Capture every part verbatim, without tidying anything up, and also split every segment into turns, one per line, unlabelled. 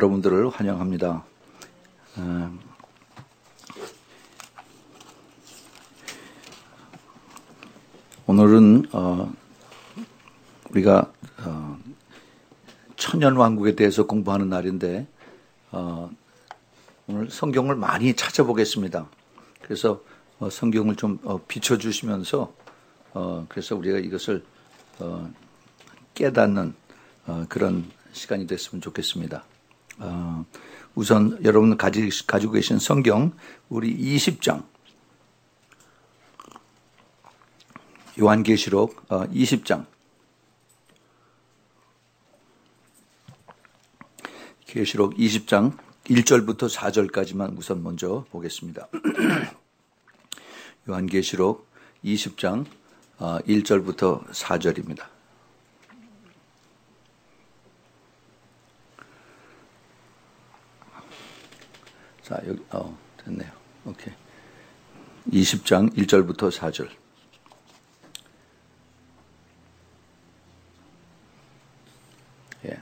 여러분들을 환영합니다. 어, 오늘은 어, 우리가 어, 천년왕국에 대해서 공부하는 날인데 어, 오늘 성경을 많이 찾아보겠습니다. 그래서 어, 성경을 좀 어, 비춰주시면서 어, 그래서 우리가 이것을 어, 깨닫는 어, 그런 시간이 됐으면 좋겠습니다. 어, 우선 여러분 가지, 가지고 계신 성경 우리 이십 장 요한계시록 어, 이십 장 계시록 이십 장 일 절부터 사 절까지만 우선 먼저 보겠습니다. 요한계시록 이십 장 어, 일 절부터 사 절입니다. 자, 여기, 어, 됐네요. 오케이. 이십 장 일 절부터 사 절. 예.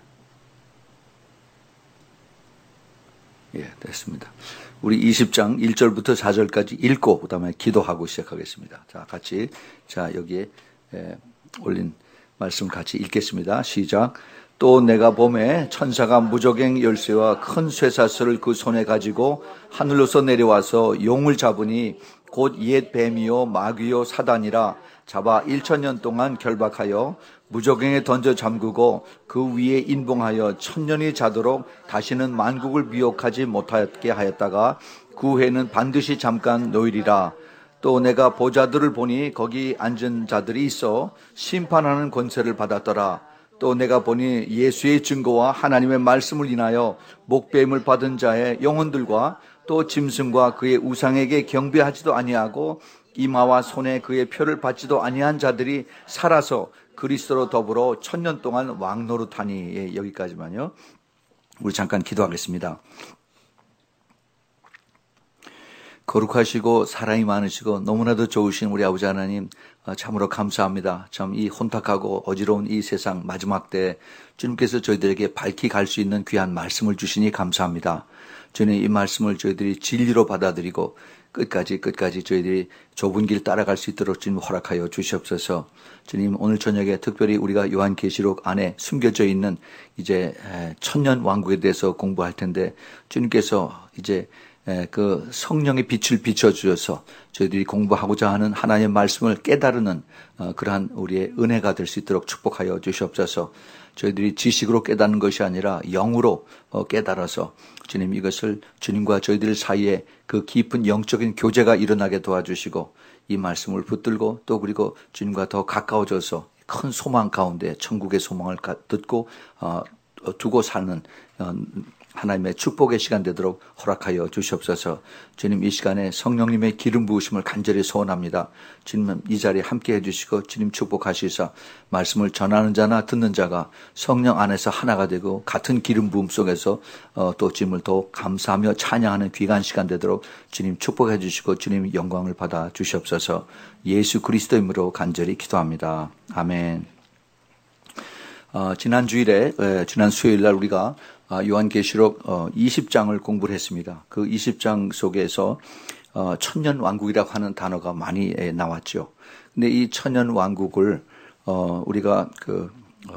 예, 됐습니다. 우리 이십 장 일 절부터 사 절까지 읽고, 그 다음에 기도하고 시작하겠습니다. 자, 같이, 자, 여기에, 예, 올린 말씀 같이 읽겠습니다. 시작. 또 내가 봄에 천사가 무저갱 열쇠와 큰 쇠사슬을 그 손에 가지고 하늘로서 내려와서 용을 잡으니 곧 옛 뱀이요 마귀요 사단이라 잡아 일천 년 동안 결박하여 무저갱에 던져 잠그고 그 위에 인봉하여 천년이 자도록 다시는 만국을 미혹하지 못하게 하였다가 그 후에는 반드시 잠깐 놓이리라. 또 내가 보좌들을 보니 거기 앉은 자들이 있어 심판하는 권세를 받았더라. 또 내가 보니 예수의 증거와 하나님의 말씀을 인하여 목배임을 받은 자의 영혼들과 또 짐승과 그의 우상에게 경배하지도 아니하고 이마와 손에 그의 표를 받지도 아니한 자들이 살아서 그리스도로 더불어 천년 동안 왕노릇하니. 예, 여기까지만요. 우리 잠깐 기도하겠습니다. 거룩하시고 사랑이 많으시고 너무나도 좋으신 우리 아버지 하나님, 참으로 감사합니다. 참 이 혼탁하고 어지러운 이 세상 마지막 때 주님께서 저희들에게 밝히 갈 수 있는 귀한 말씀을 주시니 감사합니다. 주님, 이 말씀을 저희들이 진리로 받아들이고 끝까지 끝까지 저희들이 좁은 길 따라갈 수 있도록 주님 허락하여 주시옵소서. 주님, 오늘 저녁에 특별히 우리가 요한계시록 안에 숨겨져 있는 이제 천년 왕국에 대해서 공부할 텐데 주님께서 이제 그 성령의 빛을 비춰주셔서 저희들이 공부하고자 하는 하나님의 말씀을 깨달는 그러한 우리의 은혜가 될 수 있도록 축복하여 주시옵소서. 저희들이 지식으로 깨닫는 것이 아니라 영으로 깨달아서 주님, 이것을 주님과 저희들 사이에 그 깊은 영적인 교제가 일어나게 도와주시고 이 말씀을 붙들고 또 그리고 주님과 더 가까워져서 큰 소망 가운데 천국의 소망을 듣고 두고 사는 하나님의 축복의 시간 되도록 허락하여 주시옵소서. 주님, 이 시간에 성령님의 기름 부으심을 간절히 소원합니다. 주님, 이 자리에 함께 해주시고 주님 축복하시사 말씀을 전하는 자나 듣는 자가 성령 안에서 하나가 되고 같은 기름 부음 속에서 어, 또 주님을 더 감사하며 찬양하는 귀한 시간 되도록 주님 축복해 주시고 주님 영광을 받아 주시옵소서. 예수 그리스도 이름으로 간절히 기도합니다. 아멘. 어, 지난 주일에 에, 지난 수요일 날 우리가 요한계시록 이십 장을 공부를 했습니다. 그 이십 장 속에서 천년 왕국이라고 하는 단어가 많이 나왔죠. 근데 이 천년 왕국을 우리가 그,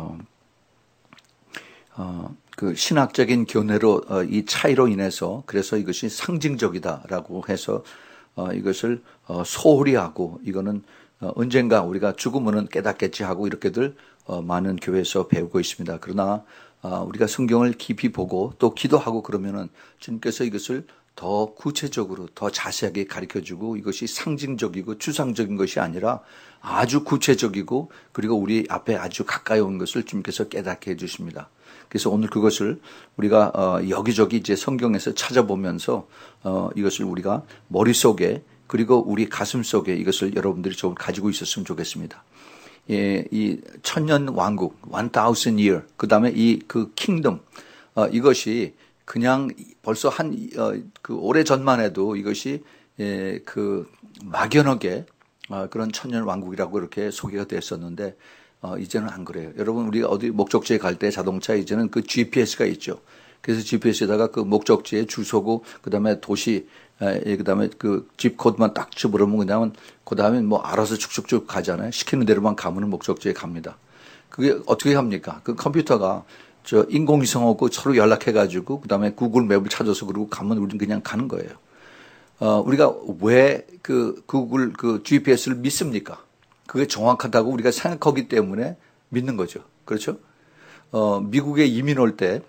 그 신학적인 견해로 이 차이로 인해서 그래서 이것이 상징적이다라고 해서 이것을 소홀히 하고 이거는 언젠가 우리가 죽으면은 깨닫겠지 하고 이렇게들 많은 교회에서 배우고 있습니다. 그러나 우리가 성경을 깊이 보고 또 기도하고 그러면은 주님께서 이것을 더 구체적으로 더 자세하게 가르쳐주고 이것이 상징적이고 추상적인 것이 아니라 아주 구체적이고 그리고 우리 앞에 아주 가까이 온 것을 주님께서 깨닫게 해주십니다. 그래서 오늘 그것을 우리가 여기저기 이제 성경에서 찾아보면서 이것을 우리가 머릿속에 그리고 우리 가슴 속에 이것을 여러분들이 좀 가지고 있었으면 좋겠습니다. 예, 이 천년 왕국, one thousand year, 그 다음에 이 그 킹덤, 어, 이것이 그냥 벌써 한, 어, 그 오래 전만 해도 이것이, 예, 그 막연하게, 어, 그런 천년 왕국이라고 이렇게 소개가 됐었는데, 어, 이제는 안 그래요. 여러분, 우리가 어디 목적지에 갈 때 자동차에 이제는 그 지피에스가 있죠. 그래서 지피에스에다가 그 목적지에 주소고 그다음에 도시 에, 그다음에 그 집 코드만 딱 집어넣으면 그다음은 그다음에 뭐 알아서 쭉쭉쭉 가잖아요. 시키는 대로만 가면 목적지에 갑니다. 그게 어떻게 합니까? 그 컴퓨터가 저 인공위성하고 서로 연락해가지고 그다음에 구글 맵을 찾아서 그러고 가면 우리는 그냥 가는 거예요. 어, 우리가 왜 그 구글 그 지피에스를 믿습니까? 그게 정확하다고 우리가 생각하기 때문에 믿는 거죠. 그렇죠? 어, 미국에 이민 올 때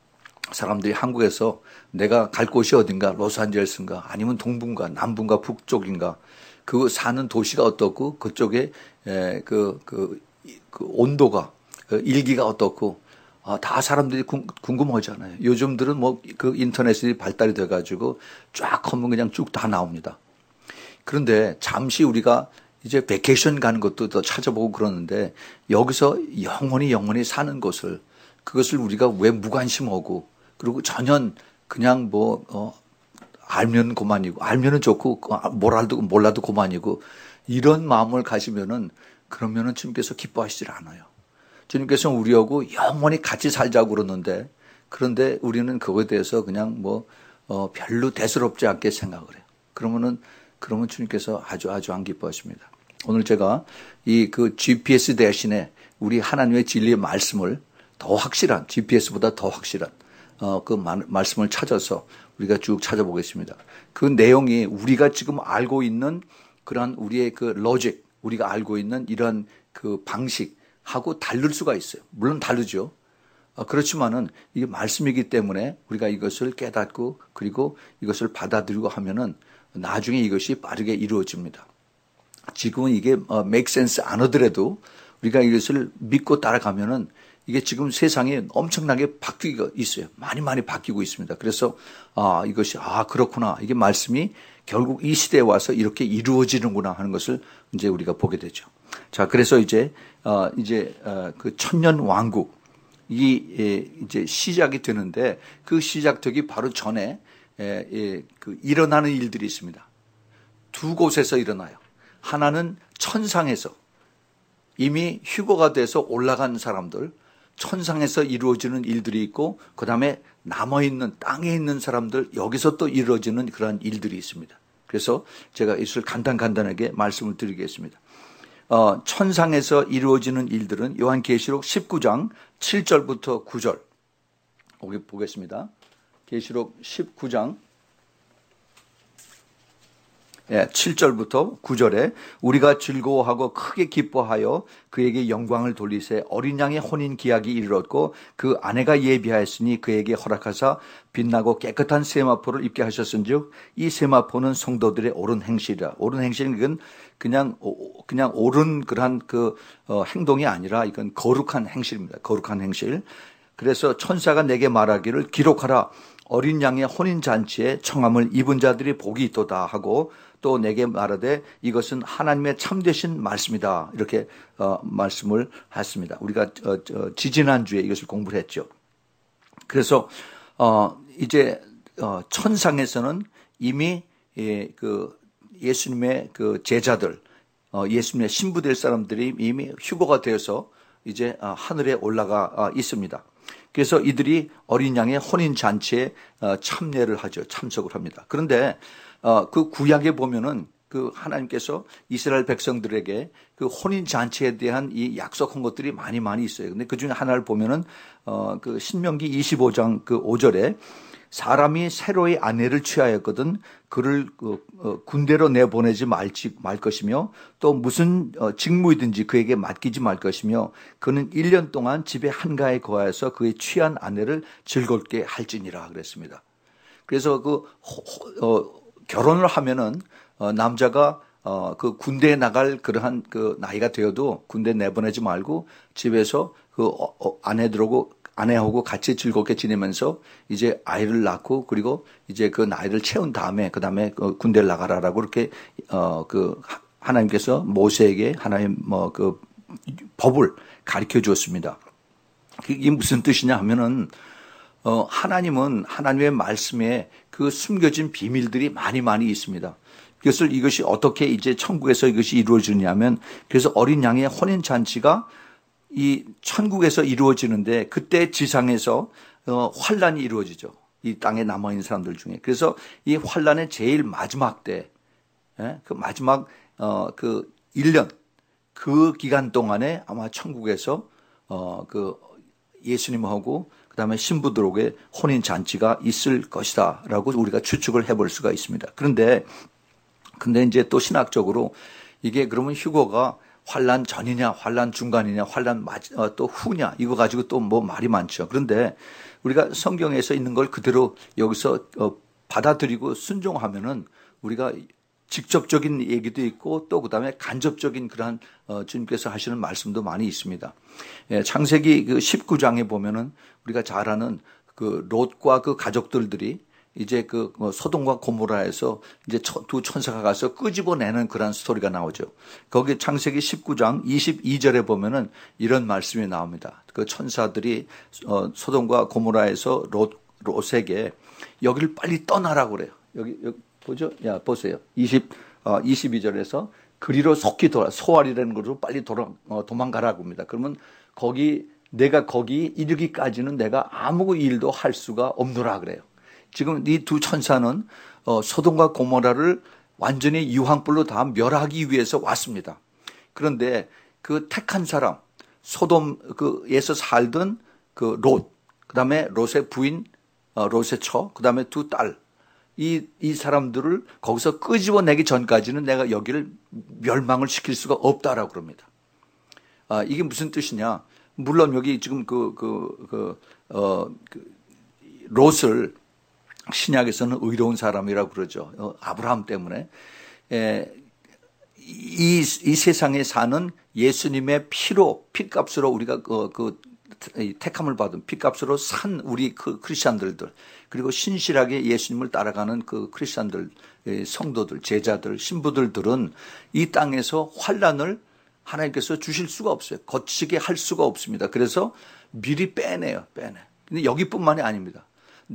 사람들이 한국에서 내가 갈 곳이 어딘가, 로스앤젤레스인가, 아니면 동부인가, 남부인가, 북쪽인가, 그 사는 도시가 어떻고, 그쪽에, 에, 그, 그, 그 온도가, 그 일기가 어떻고, 아, 다 사람들이 궁, 궁금하잖아요. 요즘들은 뭐 그 인터넷이 발달이 돼가지고 쫙 하면 그냥 쭉 다 나옵니다. 그런데 잠시 우리가 이제 베케이션 가는 것도 더 찾아보고 그러는데 여기서 영원히 영원히 사는 곳을 그것을 우리가 왜 무관심하고 그리고 전혀 그냥 뭐, 어, 알면 그만이고 알면은 좋고 몰라도, 몰라도 그만이고 이런 마음을 가지면은 그러면은 주님께서 기뻐하시질 않아요. 주님께서 우리하고 영원히 같이 살자고 그러는데 그런데 우리는 그거에 대해서 그냥 뭐, 어, 별로 대수롭지 않게 생각을 해요. 그러면은 그러면 주님께서 아주 아주 안 기뻐하십니다. 오늘 제가 이 그 지피에스 대신에 우리 하나님의 진리의 말씀을 더 확실한 지피에스보다 더 확실한 어, 그 말씀을 찾아서 우리가 쭉 찾아보겠습니다. 그 내용이 우리가 지금 알고 있는 그런 우리의 그 로직, 우리가 알고 있는 이런 그 방식하고 다를 수가 있어요. 물론 다르죠. 어, 그렇지만은 이게 말씀이기 때문에 우리가 이것을 깨닫고 그리고 이것을 받아들이고 하면은 나중에 이것이 빠르게 이루어집니다. 지금은 이게 make sense 안 하더라도 우리가 이것을 믿고 따라가면은 이게 지금 세상에 엄청나게 바뀌고 있어요. 많이 많이 바뀌고 있습니다. 그래서 아 이것이 아 그렇구나 이게 말씀이 결국 이 시대에 와서 이렇게 이루어지는구나 하는 것을 이제 우리가 보게 되죠. 자 그래서 이제 어 이제 어그 천년 왕국 이 이제 시작이 되는데 그 시작되기 바로 전에 에, 에, 그 일어나는 일들이 있습니다. 두 곳에서 일어나요. 하나는 천상에서 이미 휴거가 돼서 올라간 사람들, 천상에서 이루어지는 일들이 있고 그 다음에 남아있는 땅에 있는 사람들 여기서 또 이루어지는 그러한 일들이 있습니다. 그래서 제가 이것을 간단간단하게 말씀을 드리겠습니다. 어, 천상에서 이루어지는 일들은 요한계시록 십구 장 칠 절부터 구 절 보겠습니다. 계시록 십구 장 예, 칠 절부터 구 절에 우리가 즐거워하고 크게 기뻐하여 그에게 영광을 돌리세 어린 양의 혼인 기약이 이르렀고 그 아내가 예비하였으니 그에게 허락하사 빛나고 깨끗한 세마포를 입게 하셨은즉 이 세마포는 성도들의 옳은 행실이라. 옳은 행실은 이건 그냥 그냥 옳은 그러한 그 어, 행동이 아니라 이건 거룩한 행실입니다. 거룩한 행실. 그래서 천사가 내게 말하기를 기록하라. 어린 양의 혼인잔치에 청함을 입은 자들이 복이 있도다 하고 또 내게 말하되 이것은 하나님의 참되신 말씀이다. 이렇게 어, 말씀을 했습니다. 우리가 어, 어, 지지난주에 이것을 공부를 했죠. 그래서 어, 이제 어, 천상에서는 이미 예, 그 예수님의 그 제자들, 어, 예수님의 신부될 사람들이 이미 휴거가 되어서 이제 어, 하늘에 올라가 어, 있습니다. 그래서 이들이 어린 양의 혼인 잔치에 참여를 하죠. 참석을 합니다. 그런데 그 구약에 보면은 그 하나님께서 이스라엘 백성들에게 그 혼인 잔치에 대한 이 약속한 것들이 많이 많이 있어요. 근데 그 중에 하나를 보면은 어그 신명기 이십오 장 그 오 절에 사람이 새로이 아내를 취하였거든 그를 군대로 내보내지 말지 말 것이며 또 무슨 직무이든지 그에게 맡기지 말 것이며 그는 일 년 동안 집에 한가에 거하여서 그의 취한 아내를 즐겁게 할지니라 그랬습니다. 그래서 그 어, 결혼을 하면은 어, 남자가 어, 그 군대에 나갈 그러한 그 나이가 되어도 군대 내보내지 말고 집에서 그 어, 어, 아내들하고 아내하고 같이 즐겁게 지내면서 이제 아이를 낳고 그리고 이제 그 나이를 채운 다음에 그 다음에 그 군대를 나가라라고 이렇게 어 그 하나님께서 모세에게 하나님 뭐 그 법을 가르쳐 주었습니다. 이게 무슨 뜻이냐 하면은 어 하나님은 하나님의 말씀에 그 숨겨진 비밀들이 많이 많이 있습니다. 그래서 이것이 어떻게 이제 천국에서 이것이 이루어지냐면 그래서 어린 양의 혼인 잔치가 이 천국에서 이루어지는데 그때 지상에서 어, 환란이 이루어지죠. 이 땅에 남아있는 사람들 중에. 그래서 이 환란의 제일 마지막 때, 예? 그 마지막 어, 그 일 년 그 기간 동안에 아마 천국에서 어, 그 예수님하고 그다음에 신부들에게 혼인 잔치가 있을 것이다라고 우리가 추측을 해볼 수가 있습니다. 그런데 근데 이제 또 신학적으로 이게 그러면 휴거가 환란 전이냐, 환란 중간이냐, 환란 어, 또 후냐 이거 가지고 또 뭐 말이 많죠. 그런데 우리가 성경에서 있는 걸 그대로 여기서 어, 받아들이고 순종하면은 우리가 직접적인 얘기도 있고 또 그다음에 간접적인 그러한 어, 주님께서 하시는 말씀도 많이 있습니다. 예, 창세기 그 십구 장에 보면은 우리가 잘 아는 그 롯과 그 가족들들이 이제 그 소돔과 고모라에서 이제 두 천사가 가서 끄집어내는 그런 스토리가 나오죠. 거기 창세기 십구 장 이십이 절에 보면은 이런 말씀이 나옵니다. 그 천사들이 어, 소돔과 고모라에서 롯, 롯에게 여기를 빨리 떠나라고 그래요. 여기, 여기 보죠? 야, 보세요. 이십, 어, 이십이 절에서 그리로 속히 돌아, 소알이라는 것으로 빨리 돌아, 어, 도망가라고 합니다. 그러면 거기, 내가 거기 이르기까지는 내가 아무 일도 할 수가 없노라 그래요. 지금 이 두 천사는, 어, 소돔과 고모라를 완전히 유황불로 다 멸하기 위해서 왔습니다. 그런데 그 택한 사람, 소돔, 그에서 살던 그 롯, 그 다음에 롯의 부인, 어, 롯의 처, 그 다음에 두 딸, 이, 이 사람들을 거기서 끄집어내기 전까지는 내가 여기를 멸망을 시킬 수가 없다라고 그럽니다. 아, 이게 무슨 뜻이냐. 물론 여기 지금 그, 그, 그, 어, 그, 롯을 신약에서는 의로운 사람이라고 그러죠. 어, 아브라함 때문에. 에, 이, 이 세상에 사는 예수님의 피로, 피값으로 우리가 그, 그, 택함을 받은 피값으로 산 우리 그 크리스찬들들 그리고 신실하게 예수님을 따라가는 그 크리스찬들 성도들 제자들 신부들들은 이 땅에서 환란을 하나님께서 주실 수가 없어요. 거치게 할 수가 없습니다. 그래서 미리 빼내요. 빼내. 근데 여기뿐만이 아닙니다.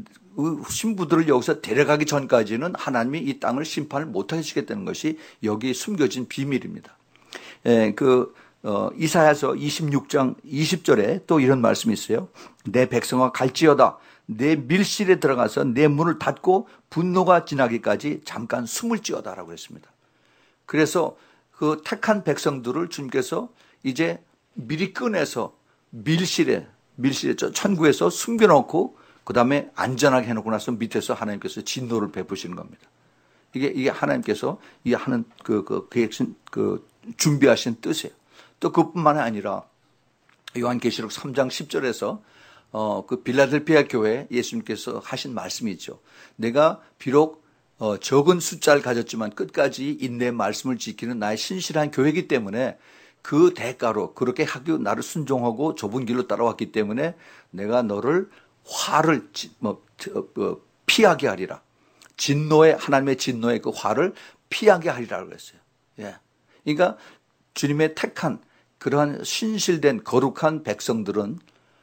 신부들을 여기서 데려가기 전까지는 하나님이 이 땅을 심판을 못 하시겠다는 것이 여기 숨겨진 비밀입니다. 예, 그 어, 이사야서 이십육 장 이십 절에 또 이런 말씀이 있어요. 내 백성아 갈지어다. 내 밀실에 들어가서 내 문을 닫고 분노가 지나기까지 잠깐 숨을 지어다라고 했습니다. 그래서 그 택한 백성들을 주님께서 이제 미리 꺼내서 밀실에, 밀실에 천국에서 숨겨놓고 그 다음에 안전하게 해놓고 나서 밑에서 하나님께서 진노를 베푸시는 겁니다. 이게, 이게 하나님께서 이 하는 그, 그, 계획, 그 준비하신 뜻이에요. 또 그뿐만이 아니라 요한계시록 삼 장 십 절에서 어, 그 빌라델피아 교회 예수님께서 하신 말씀이 있죠. 내가 비록 어, 적은 숫자를 가졌지만 끝까지 인내의 말씀을 지키는 나의 신실한 교회이기 때문에 그 대가로 그렇게 하기 나를 순종하고 좁은 길로 따라왔기 때문에 내가 너를 화를 뭐, 뭐, 피하게 하리라. 진노의 하나님의 진노의 그 화를 피하게 하리라고 했어요. 예. 그러니까 주님의 택한 그러한 신실된 거룩한 백성들은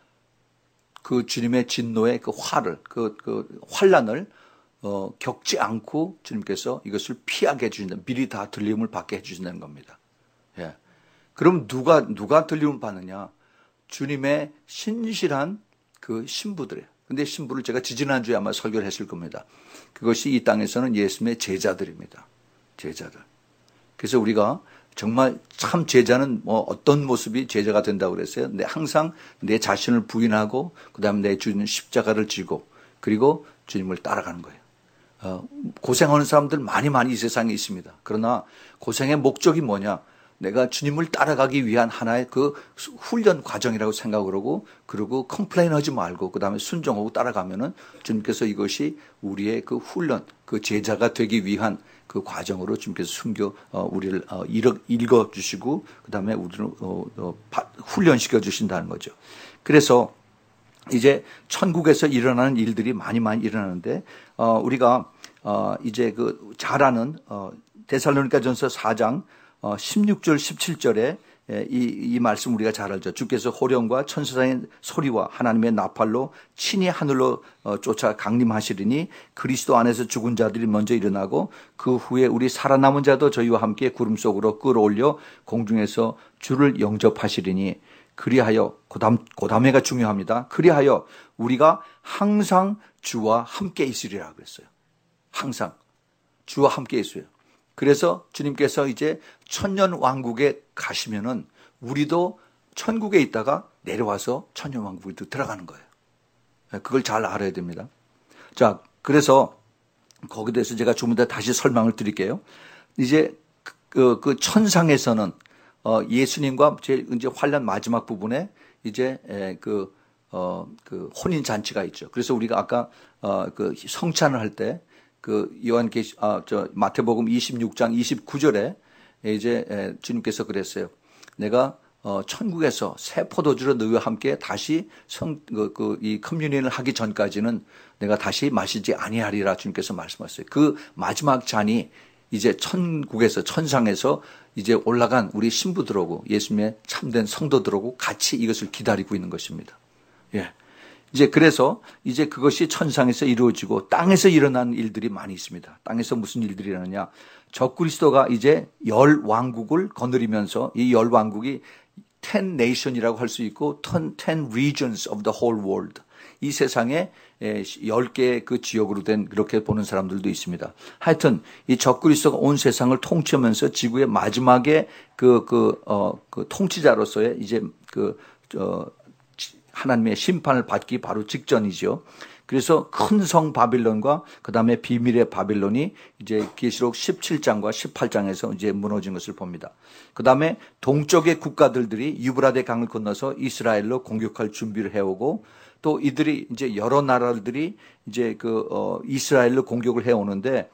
그 주님의 진노의 그 화를, 그, 그 환란을 어, 겪지 않고 주님께서 이것을 피하게 해주신다. 미리 다 들림을 받게 해주신다는 겁니다. 예. 그럼 누가, 누가 들림을 받느냐? 주님의 신실한 그 신부들이에요. 근데 신부를 제가 지지난주에 아마 설교를 했을 겁니다. 그것이 이 땅에서는 예수님의 제자들입니다. 제자들. 그래서 우리가 정말 참 제자는 뭐 어떤 모습이 제자가 된다고 그랬어요. 내 항상 내 자신을 부인하고 그다음에 내 주님 십자가를 지고 그리고 주님을 따라가는 거예요. 어, 고생하는 사람들 많이 많이 이 세상에 있습니다. 그러나 고생의 목적이 뭐냐? 내가 주님을 따라가기 위한 하나의 그 훈련 과정이라고 생각을 하고 그리고 컴플레인하지 말고 그다음에 순종하고 따라가면은 주님께서 이것이 우리의 그 훈련, 그 제자가 되기 위한 그 과정으로 주님께서 숨겨 어, 우리를 어, 읽어, 읽어 주시고 그다음에 우리를 어, 어, 훈련시켜 주신다는 거죠. 그래서 이제 천국에서 일어나는 일들이 많이 많이 일어나는데 어, 우리가 어, 이제 그 잘 아는 어, 데살로니가전서 사 장 어, 십육 절 십칠 절에 이, 이 말씀 우리가 잘 알죠. 주께서 호령과 천사의 소리와 하나님의 나팔로 친히 하늘로 어, 쫓아 강림하시리니 그리스도 안에서 죽은 자들이 먼저 일어나고 그 후에 우리 살아남은 자도 저희와 함께 구름 속으로 끌어올려 공중에서 주를 영접하시리니 그리하여 고담, 고담회가 중요합니다. 그리하여 우리가 항상 주와 함께 있으리라 그랬어요. 항상 주와 함께 있어요. 그래서 주님께서 이제 천년 왕국에 가시면은 우리도 천국에 있다가 내려와서 천년 왕국에 들어가는 거예요. 그걸 잘 알아야 됩니다. 자, 그래서 거기에 대해서 제가 좀 더 다시 설명을 드릴게요. 이제 그, 그 천상에서는 어, 예수님과 제일 이제 환란 마지막 부분에 이제 에, 그, 어, 그 혼인 잔치가 있죠. 그래서 우리가 아까 어, 그 성찬을 할 때 그 요한계시 아, 저 마태복음 이십육 장 이십구 절에 이제 에, 주님께서 그랬어요. 내가 어, 천국에서 새 포도주로 너희와 함께 다시 성, 그, 그, 이 커뮤니언을 하기 전까지는 내가 다시 마시지 아니하리라 주님께서 말씀하셨어요. 그 마지막 잔이 이제 천국에서, 천상에서 이제 올라간 우리 신부들하고 예수님의 참된 성도들하고 같이 이것을 기다리고 있는 것입니다. 예. 이제 그래서 이제 그것이 천상에서 이루어지고 땅에서 일어난 일들이 많이 있습니다. 땅에서 무슨 일들이 일어나냐. 적그리스도가 이제 열 왕국을 거느리면서 이 열 왕국이 ten nation이라고 할 수 있고 ten, ten regions of the whole world. 이 세상에 열 개의 그 지역으로 된 그렇게 보는 사람들도 있습니다. 하여튼 이 적그리스도가 온 세상을 통치하면서 지구의 마지막에 그, 그, 어, 그 통치자로서의 이제 그, 어, 하나님의 심판을 받기 바로 직전이죠. 그래서 큰 성 바빌론과 그 다음에 비밀의 바빌론이 이제 계시록 십칠 장과 십팔 장에서 이제 무너진 것을 봅니다. 그 다음에 동쪽의 국가들들이 유브라데 강을 건너서 이스라엘로 공격할 준비를 해오고 또 이들이 이제 여러 나라들이 이제 그, 어, 이스라엘로 공격을 해오는데,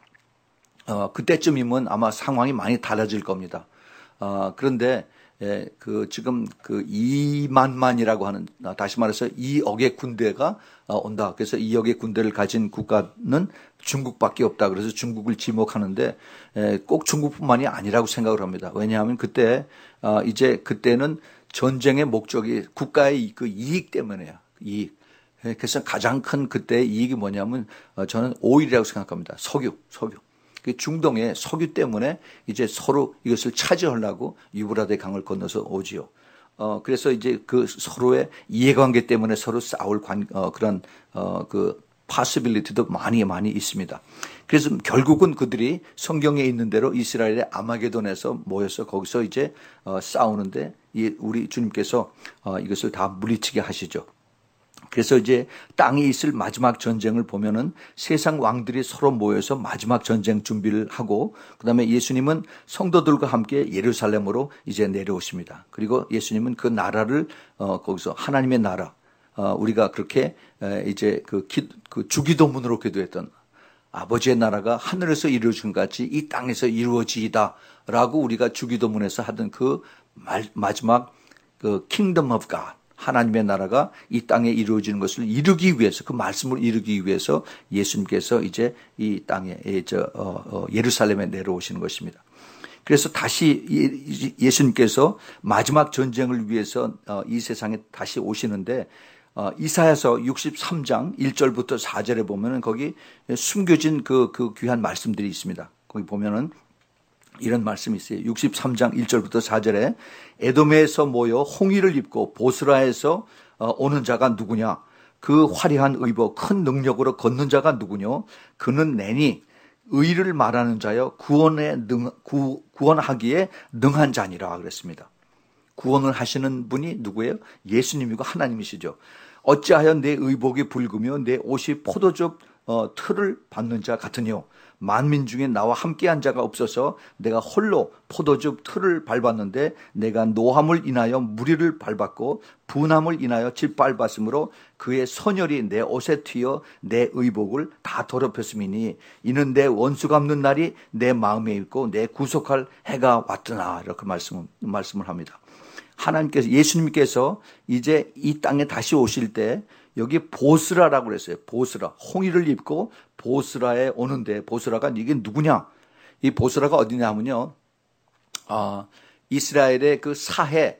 어, 그때쯤이면 아마 상황이 많이 달라질 겁니다. 어, 그런데 예, 그, 지금 그 이만만이라고 하는, 다시 말해서 이억의 군대가 온다. 그래서 이억의 군대를 가진 국가는 중국밖에 없다. 그래서 중국을 지목하는데, 예, 꼭 중국뿐만이 아니라고 생각을 합니다. 왜냐하면 그때, 어, 이제 그때는 전쟁의 목적이 국가의 그 이익 때문에요. 이익. 그래서 가장 큰 그때의 이익이 뭐냐면, 어, 저는 오일이라고 생각합니다. 석유, 석유. 그 중동의 석유 때문에 이제 서로 이것을 차지하려고 유브라데 강을 건너서 오지요. 어, 그래서 이제 그 서로의 이해관계 때문에 서로 싸울 관, 어, 그런, 어, 그, possibility도 많이 많이 있습니다. 그래서 결국은 그들이 성경에 있는 대로 이스라엘의 아마게돈에서 모여서 거기서 이제, 어, 싸우는데 이 우리 주님께서, 어, 이것을 다 물리치게 하시죠. 그래서 이제 땅에 있을 마지막 전쟁을 보면은 세상 왕들이 서로 모여서 마지막 전쟁 준비를 하고 그다음에 예수님은 성도들과 함께 예루살렘으로 이제 내려오십니다. 그리고 예수님은 그 나라를 어 거기서 하나님의 나라 어 우리가 그렇게 이제 그, 기, 그 주기도문으로 기도했던 아버지의 나라가 하늘에서 이루어진 것 같이 이 땅에서 이루어지이다라고 우리가 주기도문에서 하던 그 말, 마지막 그 킹덤 오브 갓 하나님의 나라가 이 땅에 이루어지는 것을 이루기 위해서 그 말씀을 이루기 위해서 예수님께서 이제 이 땅에 저 어, 어, 예루살렘에 내려오시는 것입니다. 그래서 다시 예수님께서 마지막 전쟁을 위해서 어, 이 세상에 다시 오시는데 어, 이사야서 육십삼 장 일 절부터 사 절에 보면은 거기 숨겨진 그, 그 귀한 말씀들이 있습니다. 거기 보면은 이런 말씀이 있어요. 육십삼 장 일 절부터 사 절에 에돔에서 모여 홍의를 입고 보스라에서 오는 자가 누구냐? 그 화려한 의복 큰 능력으로 걷는 자가 누구냐? 그는 내니 의를 말하는 자여 구원에 능, 구, 구원하기에 능한 자니라 그랬습니다. 구원을 하시는 분이 누구예요? 예수님이고 하나님이시죠. 어찌하여 내 의복이 붉으며 내 옷이 포도즙 어, 틀을 받는 자 같으뇨? 만민 중에 나와 함께한 자가 없어서 내가 홀로 포도즙 틀을 밟았는데 내가 노함을 인하여 무리를 밟았고 분함을 인하여 짓밟았으므로 그의 선혈이 내 옷에 튀어 내 의복을 다 더럽혔음이니 이는 내 원수 갚는 날이 내 마음에 있고 내 구속할 해가 왔더나 이렇게 말씀, 말씀을 합니다. 하나님께서 예수님께서 이제 이 땅에 다시 오실 때 여기 보스라라고 그랬어요. 보스라. 홍의를 입고 보스라에 오는데 보스라가 이게 누구냐? 이 보스라가 어디냐면요. 아, 이스라엘의 그 사해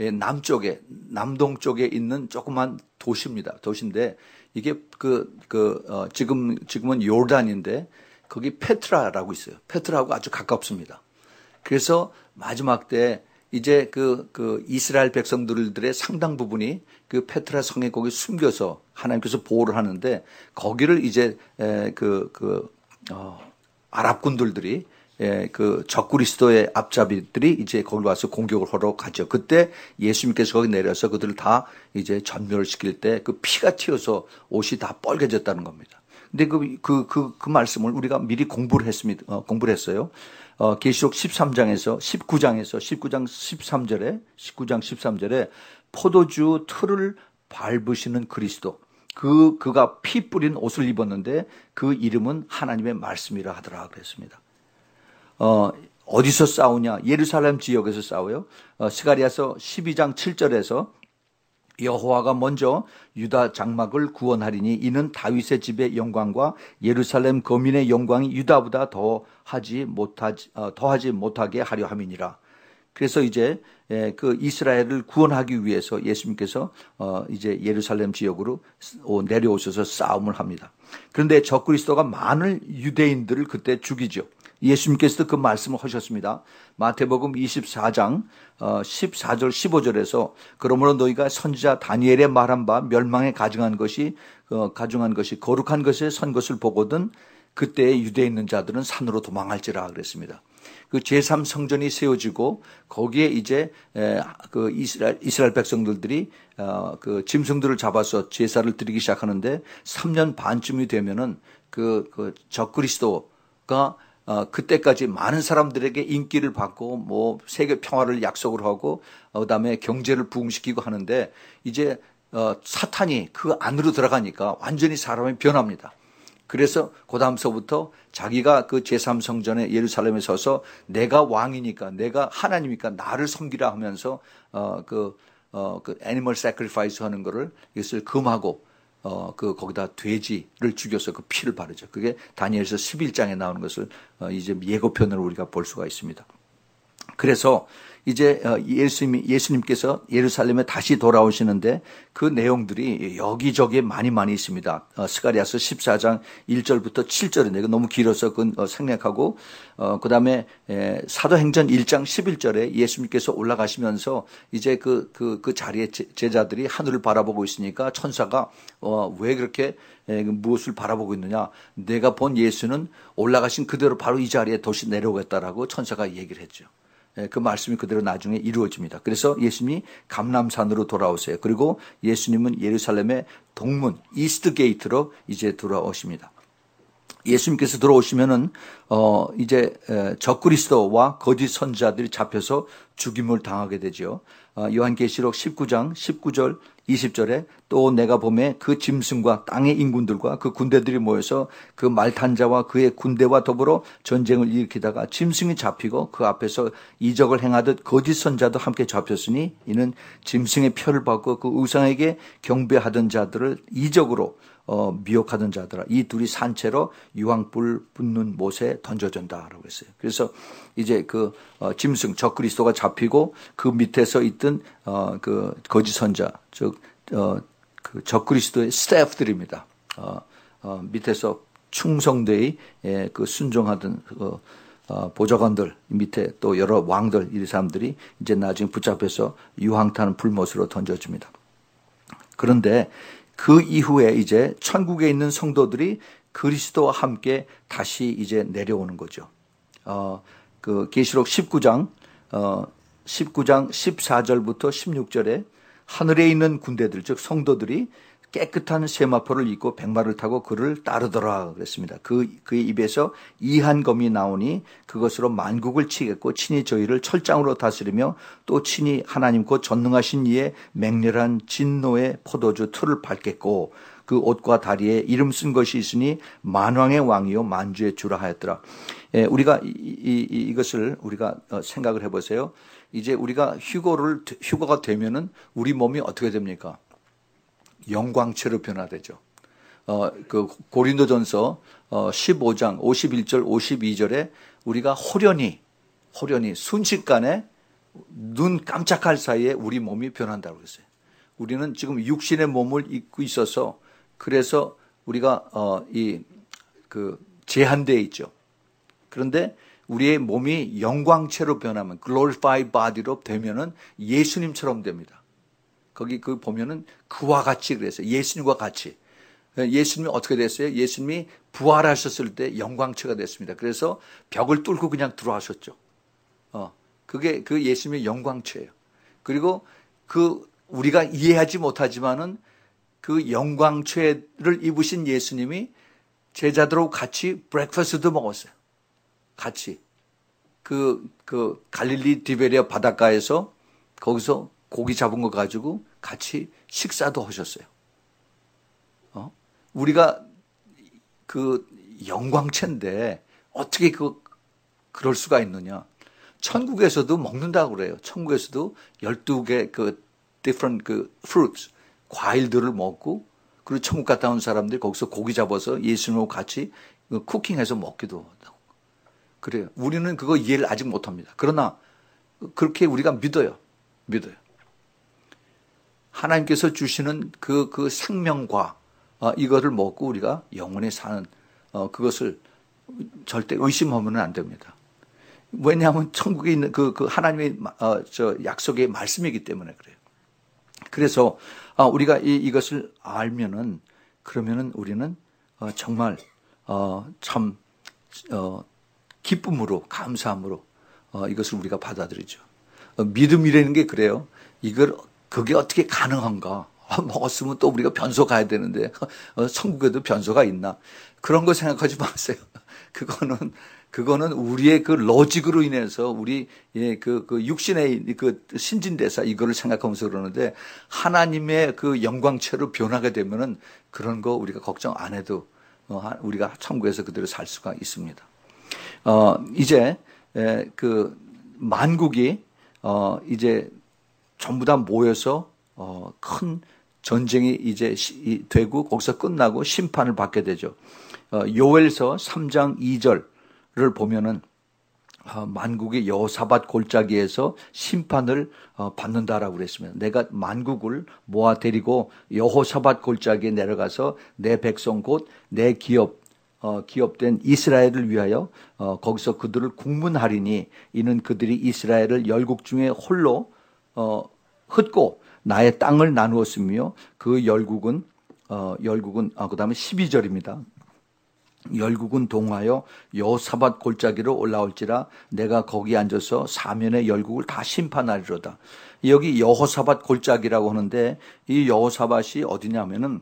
남쪽에 남동 쪽에 있는 조그만 도시입니다. 도시인데 이게 그, 그, 어, 지금, 지금은 요르단인데 거기 페트라라고 있어요. 페트라하고 아주 가깝습니다. 그래서 마지막 때 이제 그, 그 이스라엘 백성들의 상당 부분이 그 페트라 성에 거기 숨겨서 하나님께서 보호를 하는데 거기를 이제 에, 그, 그, 어, 아랍군들들이 예, 그 적그리스도의 앞잡이들이 이제 거기 와서 공격을 하러 가죠. 그때 예수님께서 거기 내려서 그들을 다 이제 전멸시킬 때 그 피가 튀어서 옷이 다 빨개졌다는 겁니다. 근데 그, 그, 그, 그 말씀을 우리가 미리 공부를 했습니다. 어, 공부를 했어요. 어, 계시록 십삼 장에서 십구 장에서 십구 장 십삼 절에 십구 장 십삼 절에 포도주 틀을 밟으시는 그리스도. 그, 그가 피 뿌린 옷을 입었는데 그 이름은 하나님의 말씀이라 하더라 그랬습니다. 어, 어디서 싸우냐? 예루살렘 지역에서 싸워요. 어, 스가랴서 십이 장 칠 절에서 여호와가 먼저 유다 장막을 구원하리니 이는 다윗의 집의 영광과 예루살렘 거민의 영광이 유다보다 더하지 못하지 어, 더하지 못하게 하려 함이니라. 그래서 이제 예, 그 이스라엘을 구원하기 위해서 예수님께서 어, 이제 예루살렘 지역으로 내려오셔서 싸움을 합니다. 그런데 적그리스도가 많은 유대인들을 그때 죽이죠. 예수님께서도 그 말씀을 하셨습니다. 마태복음 이십사 장 십사 절 십오 절에서 그러므로 너희가 선지자 다니엘의 말한 바 멸망에 가증한 것이 어, 가증한 것이 거룩한 것에 선 것을 보거든 그때에 유대에 있는 자들은 산으로 도망할지라 그랬습니다. 그 제삼 성전이 세워지고 거기에 이제 에, 그 이스라엘 이스라엘 백성들이 어, 그 짐승들을 잡아서 제사를 드리기 시작하는데 삼 년 반쯤이 되면은 그, 그 적그리스도가 어, 그때까지 많은 사람들에게 인기를 받고 뭐 세계 평화를 약속을 하고 어, 그다음에 경제를 부흥시키고 하는데 이제 어, 사탄이 그 안으로 들어가니까 완전히 사람이 변합니다. 그래서 그다음서부터 자기가 그 제삼 성전에 예루살렘에 서서 내가 왕이니까 내가 하나님이니까 나를 섬기라 하면서 어, 그, 어, 그 애니멀 세크리파이스 하는 거를 이것을 금하고 어, 그, 거기다 돼지를 죽여서 그 피를 바르죠. 그게 다니엘서 십일 장에 나오는 것을, 어, 이제 예고편으로 우리가 볼 수가 있습니다. 그래서 이제 예수님, 예수님께서 예루살렘에 다시 돌아오시는데 그 내용들이 여기저기에 많이 많이 있습니다. 스가랴서 십사 장 일 절부터 칠 절인데 너무 길어서 그건 생략하고 어, 그다음에 사도행전 일 장 십일 절에 예수님께서 올라가시면서 이제 그, 그, 그 자리에 제자들이 하늘을 바라보고 있으니까 천사가 어, 왜 그렇게 무엇을 바라보고 있느냐? 내가 본 예수는 올라가신 그대로 바로 이 자리에 도시 내려오겠다라고 천사가 얘기를 했죠. 그 말씀이 그대로 나중에 이루어집니다. 그래서 예수님이 감람산으로 돌아오세요. 그리고 예수님은 예루살렘의 동문 이스트 게이트로 이제 돌아오십니다. 예수님께서 들어오시면은 어 이제 적그리스도와 거짓 선지자들이 잡혀서 죽임을 당하게 되죠. 어, 요한계시록 십구 장 십구 절 이십 절에 또 내가 보매 그 짐승과 땅의 인군들과 그 군대들이 모여서 그 말탄 자와 그의 군대와 더불어 전쟁을 일으키다가 짐승이 잡히고 그 앞에서 이적을 행하듯 거짓 선자도 함께 잡혔으니 이는 짐승의 표를 받고 그 우상에게 경배하던 자들을 이적으로 어, 미혹하던 자들아 이 둘이 산채로 유황불 붙는 못에 던져진다라고 했어요. 그래서 이제 그 어, 짐승 적그리스도가 잡히고 그 밑에서 있던 어, 그 거짓 선자 즉 어, 그 적그리스도의 스태프들입니다. 어, 어, 밑에서 충성되이 예, 그 순종하던 그 어, 보좌관들 밑에 또 여러 왕들 이 사람들이 이제 나중에 붙잡혀서 유황타는 불못으로 던져집니다. 그런데 그 이후에 이제 천국에 있는 성도들이 그리스도와 함께 다시 이제 내려오는 거죠. 어, 그 계시록 십구 장, 어, 십구 장 십사 절부터 십육 절에 하늘에 있는 군대들, 즉 성도들이 깨끗한 세마포를 입고 백마를 타고 그를 따르더라 그랬습니다. 그, 그의 입에서 이한검이 나오니 그것으로 만국을 치겠고 친히 저희를 철장으로 다스리며 또 친히 하나님 곧 전능하신 이의 맹렬한 진노의 포도주 틀을 밟겠고 그 옷과 다리에 이름 쓴 것이 있으니 만왕의 왕이요 만주의 주라 하였더라. 예, 우리가 이, 이, 이것을 우리가 생각을 해보세요. 이제 우리가 휴거를, 휴거가 되면은 우리 몸이 어떻게 됩니까? 영광체로 변화되죠. 어, 그 고린도전서 어, 십오 장 오십일 절 오십이 절에 우리가 호련히 호련히 순식간에 눈 깜짝할 사이에 우리 몸이 변한다고 했어요. 우리는 지금 육신의 몸을 입고 있어서 그래서 우리가 어, 이 그 제한되어 있죠. 그런데 우리의 몸이 영광체로 변하면 glorified body로 되면은 예수님처럼 됩니다. 거기 그 보면은 그와 같이 그랬어요. 예수님과 같이. 예수님이 어떻게 됐어요? 예수님이 부활하셨을 때 영광체가 됐습니다. 그래서 벽을 뚫고 그냥 들어가셨죠. 어, 그게 그 예수님의 영광체예요. 그리고 그 우리가 이해하지 못하지만은 그 영광체를 입으신 예수님이 제자들하고 같이 브렉퍼스트도 먹었어요. 같이. 그, 그 갈릴리 디베리아 바닷가에서 거기서 고기 잡은 거 가지고 같이 식사도 하셨어요. 어? 우리가 그 영광체인데 어떻게 그, 그럴 수가 있느냐. 천국에서도 먹는다고 그래요. 천국에서도 열두 개 그 different 그 fruits, 과일들을 먹고 그리고 천국 갔다 온 사람들이 거기서 고기 잡아서 예수님하고 같이 쿠킹해서 먹기도 한다고. 그래요. 우리는 그거 이해를 아직 못합니다. 그러나 그렇게 우리가 믿어요. 믿어요. 하나님께서 주시는 그, 그 생명과 어, 이거를 먹고 우리가 영원히 사는 어, 그것을 절대 의심하면 안 됩니다. 왜냐하면 천국에 있는 그, 그 하나님의 어, 저 약속의 말씀이기 때문에 그래요. 그래서 어, 우리가 이, 이것을 알면은 그러면은 우리는 어, 정말 어, 참 어, 기쁨으로 감사함으로 어, 이것을 우리가 받아들이죠. 어, 믿음이라는 게 그래요. 이걸 그게 어떻게 가능한가? 어, 먹었으면 또 우리가 변소 가야 되는데 어, 천국에도 변소가 있나? 그런 거 생각하지 마세요. 그거는 그거는 우리의 그 로직으로 인해서 우리 예, 그, 그 육신의 그 신진대사 이거를 생각하면서 그러는데 하나님의 그 영광체로 변하게 되면은 그런 거 우리가 걱정 안 해도 어, 우리가 천국에서 그대로 살 수가 있습니다. 어, 이제 에, 그 만국이 어, 이제 전부 다 모여서 어, 큰 전쟁이 이제 시, 되고 거기서 끝나고 심판을 받게 되죠. 어, 요엘서 삼 장 이 절을 보면은 어, 만국이 여호사밧 골짜기에서 심판을 어, 받는다라고 그랬습니다. 내가 만국을 모아 데리고 여호사밧 골짜기에 내려가서 내 백성 곧 내 기업 어, 기업된 이스라엘을 위하여 어, 거기서 그들을 국문하리니 이는 그들이 이스라엘을 열국 중에 홀로 어, 흩고 나의 땅을 나누었으며 그 열국은 어, 열국은 아, 그다음에 십이 절입니다. 열국은 동하여 여호사밧 골짜기로 올라올지라 내가 거기 앉아서 사면의 열국을 다 심판하리로다. 여기 여호사밧 골짜기라고 하는데 이 여호사밧이 어디냐면은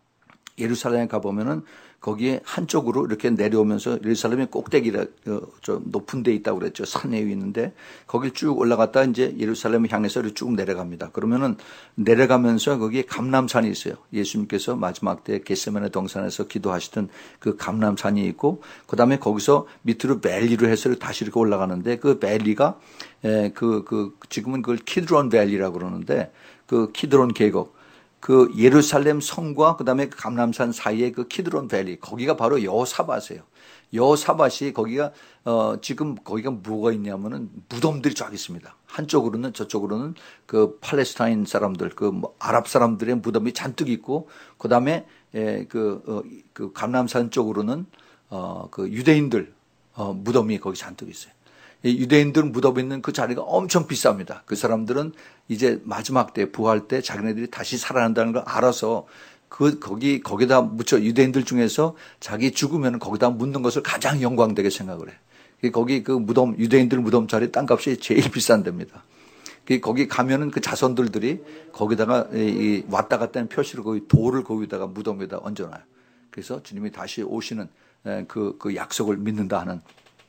예루살렘에 가보면은 거기에 한쪽으로 이렇게 내려오면서 예루살렘의 꼭대기라 좀 높은 데 있다고 그랬죠. 산 위에 있는데 거길 쭉 올라갔다 이제 예루살렘을 향해서 쭉 내려갑니다. 그러면은 내려가면서 거기에 감람산이 있어요. 예수님께서 마지막 때 겟세마네 동산에서 기도하시던 그 감람산이 있고 그다음에 거기서 밑으로 벨리로 해서 다시 이렇게 올라가는데 그 벨리가 그, 그 지금은 그걸 키드론 벨리라고 그러는데 그 키드론 계곡 그 예루살렘 성과 그다음에 그 감람산 사이에 그 키드론 밸리 거기가 바로 여호사밧이에요. 여호사밧이 거기가 어 지금 거기가 뭐가 있냐면은 무덤들이 쫙 있습니다. 한쪽으로는 저쪽으로는 그 팔레스타인 사람들 그 뭐 아랍 사람들의 무덤이 잔뜩 있고 그다음에 예, 그, 어, 그 감람산 쪽으로는 어 그 유대인들 어 무덤이 거기 잔뜩 있어요. 유대인들 무덤 있는 그 자리가 엄청 비쌉니다. 그 사람들은 이제 마지막 때 부활 때 자기네들이 다시 살아난다는 걸 알아서 그 거기 거기다 묻혀 유대인들 중에서 자기 죽으면 거기다 묻는 것을 가장 영광되게 생각을 해. 거기 그 무덤 유대인들 무덤 자리 땅값이 제일 비싼 데입니다. 거기 가면은 그 자손들들이 거기다가 이 왔다 갔다 하는 표시로 거기 돌을 거기다가 무덤에다 얹어놔요. 그래서 주님이 다시 오시는 그, 그 약속을 믿는다 하는.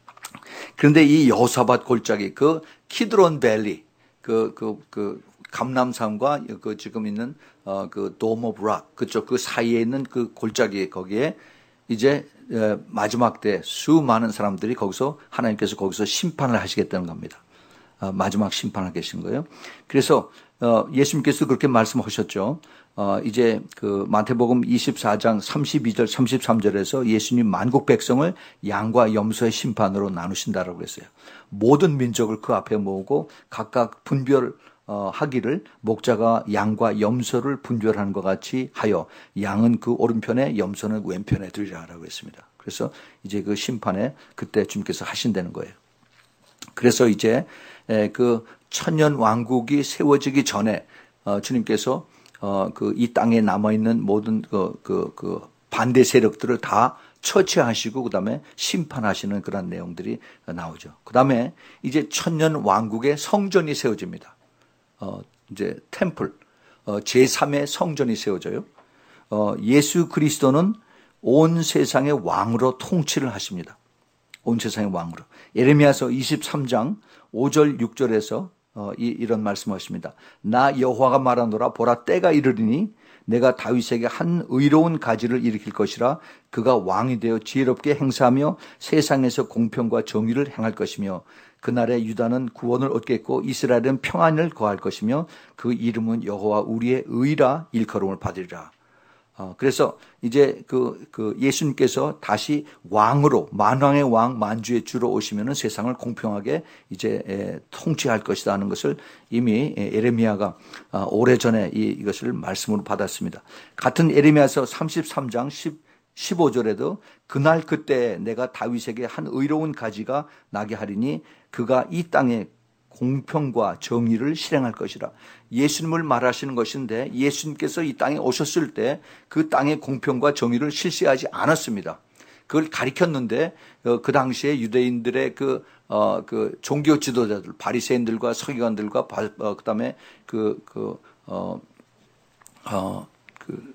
그런데 이 여호사밧 골짜기, 그 키드론 밸리, 그, 그, 그 감람산과 그 지금 있는 어, 그 도움 오브 락, 그쪽 그 사이에 있는 그 골짜기 거기에 이제 마지막 때 수많은 사람들이 거기서 하나님께서 거기서 심판을 하시겠다는 겁니다. 어, 마지막 심판을 계신 거예요. 그래서 어, 예수님께서 그렇게 말씀하셨죠. 어, 이제 그 마태복음 이십사 장 삼십이 절 삼십삼 절에서 예수님 만국 백성을 양과 염소의 심판으로 나누신다라고 그랬어요. 모든 민족을 그 앞에 모으고 각각 분별 어, 하기를 목자가 양과 염소를 분별하는 것 같이 하여 양은 그 오른편에 염소는 왼편에 두리라라고 했습니다. 그래서 이제 그 심판에 그때 주님께서 하신다는 거예요. 그래서 이제 그 천년 왕국이 세워지기 전에 주님께서 그 이 땅에 남아있는 모든 그, 그, 그 반대 세력들을 다 처치하시고 그다음에 심판하시는 그런 내용들이 나오죠. 그다음에 이제 천년 왕국의 성전이 세워집니다. 어, 이제 템플, 어, 제삼의 성전이 세워져요. 어, 예수 그리스도는 온 세상의 왕으로 통치를 하십니다. 온 세상의 왕으로. 예레미야서 이십삼 장 오 절 육 절에서 어, 이, 이런 말씀하십니다. 나 여호와가 말하노라 보라 때가 이르리니 내가 다윗에게 한 의로운 가지를 일으킬 것이라 그가 왕이 되어 지혜롭게 행사하며 세상에서 공평과 정의를 행할 것이며 그날에 유다는 구원을 얻겠고 이스라엘은 평안을 거할 것이며 그 이름은 여호와 우리의 의라 일컬음을 받으리라. 어, 그래서 이제 그, 그 예수님께서 다시 왕으로 만왕의 왕 만주의 주로 오시면은 세상을 공평하게 이제 에, 통치할 것이다 하는 것을 이미 예레미야가 어, 오래전에 이, 이것을 말씀으로 받았습니다. 같은 예레미야서 삼십삼 장 십오 절에도 그날 그때 내가 다윗에게 한 의로운 가지가 나게 하리니 그가 이 땅에 공평과 정의를 실행할 것이라. 예수님을 말하시는 것인데 예수님께서 이 땅에 오셨을 때 그 땅의 공평과 정의를 실시하지 않았습니다. 그걸 가리켰는데 그 당시에 유대인들의 그, 어, 그 종교 지도자들, 바리새인들과 서기관들과 어, 그다음에 그, 그, 어, 어, 그,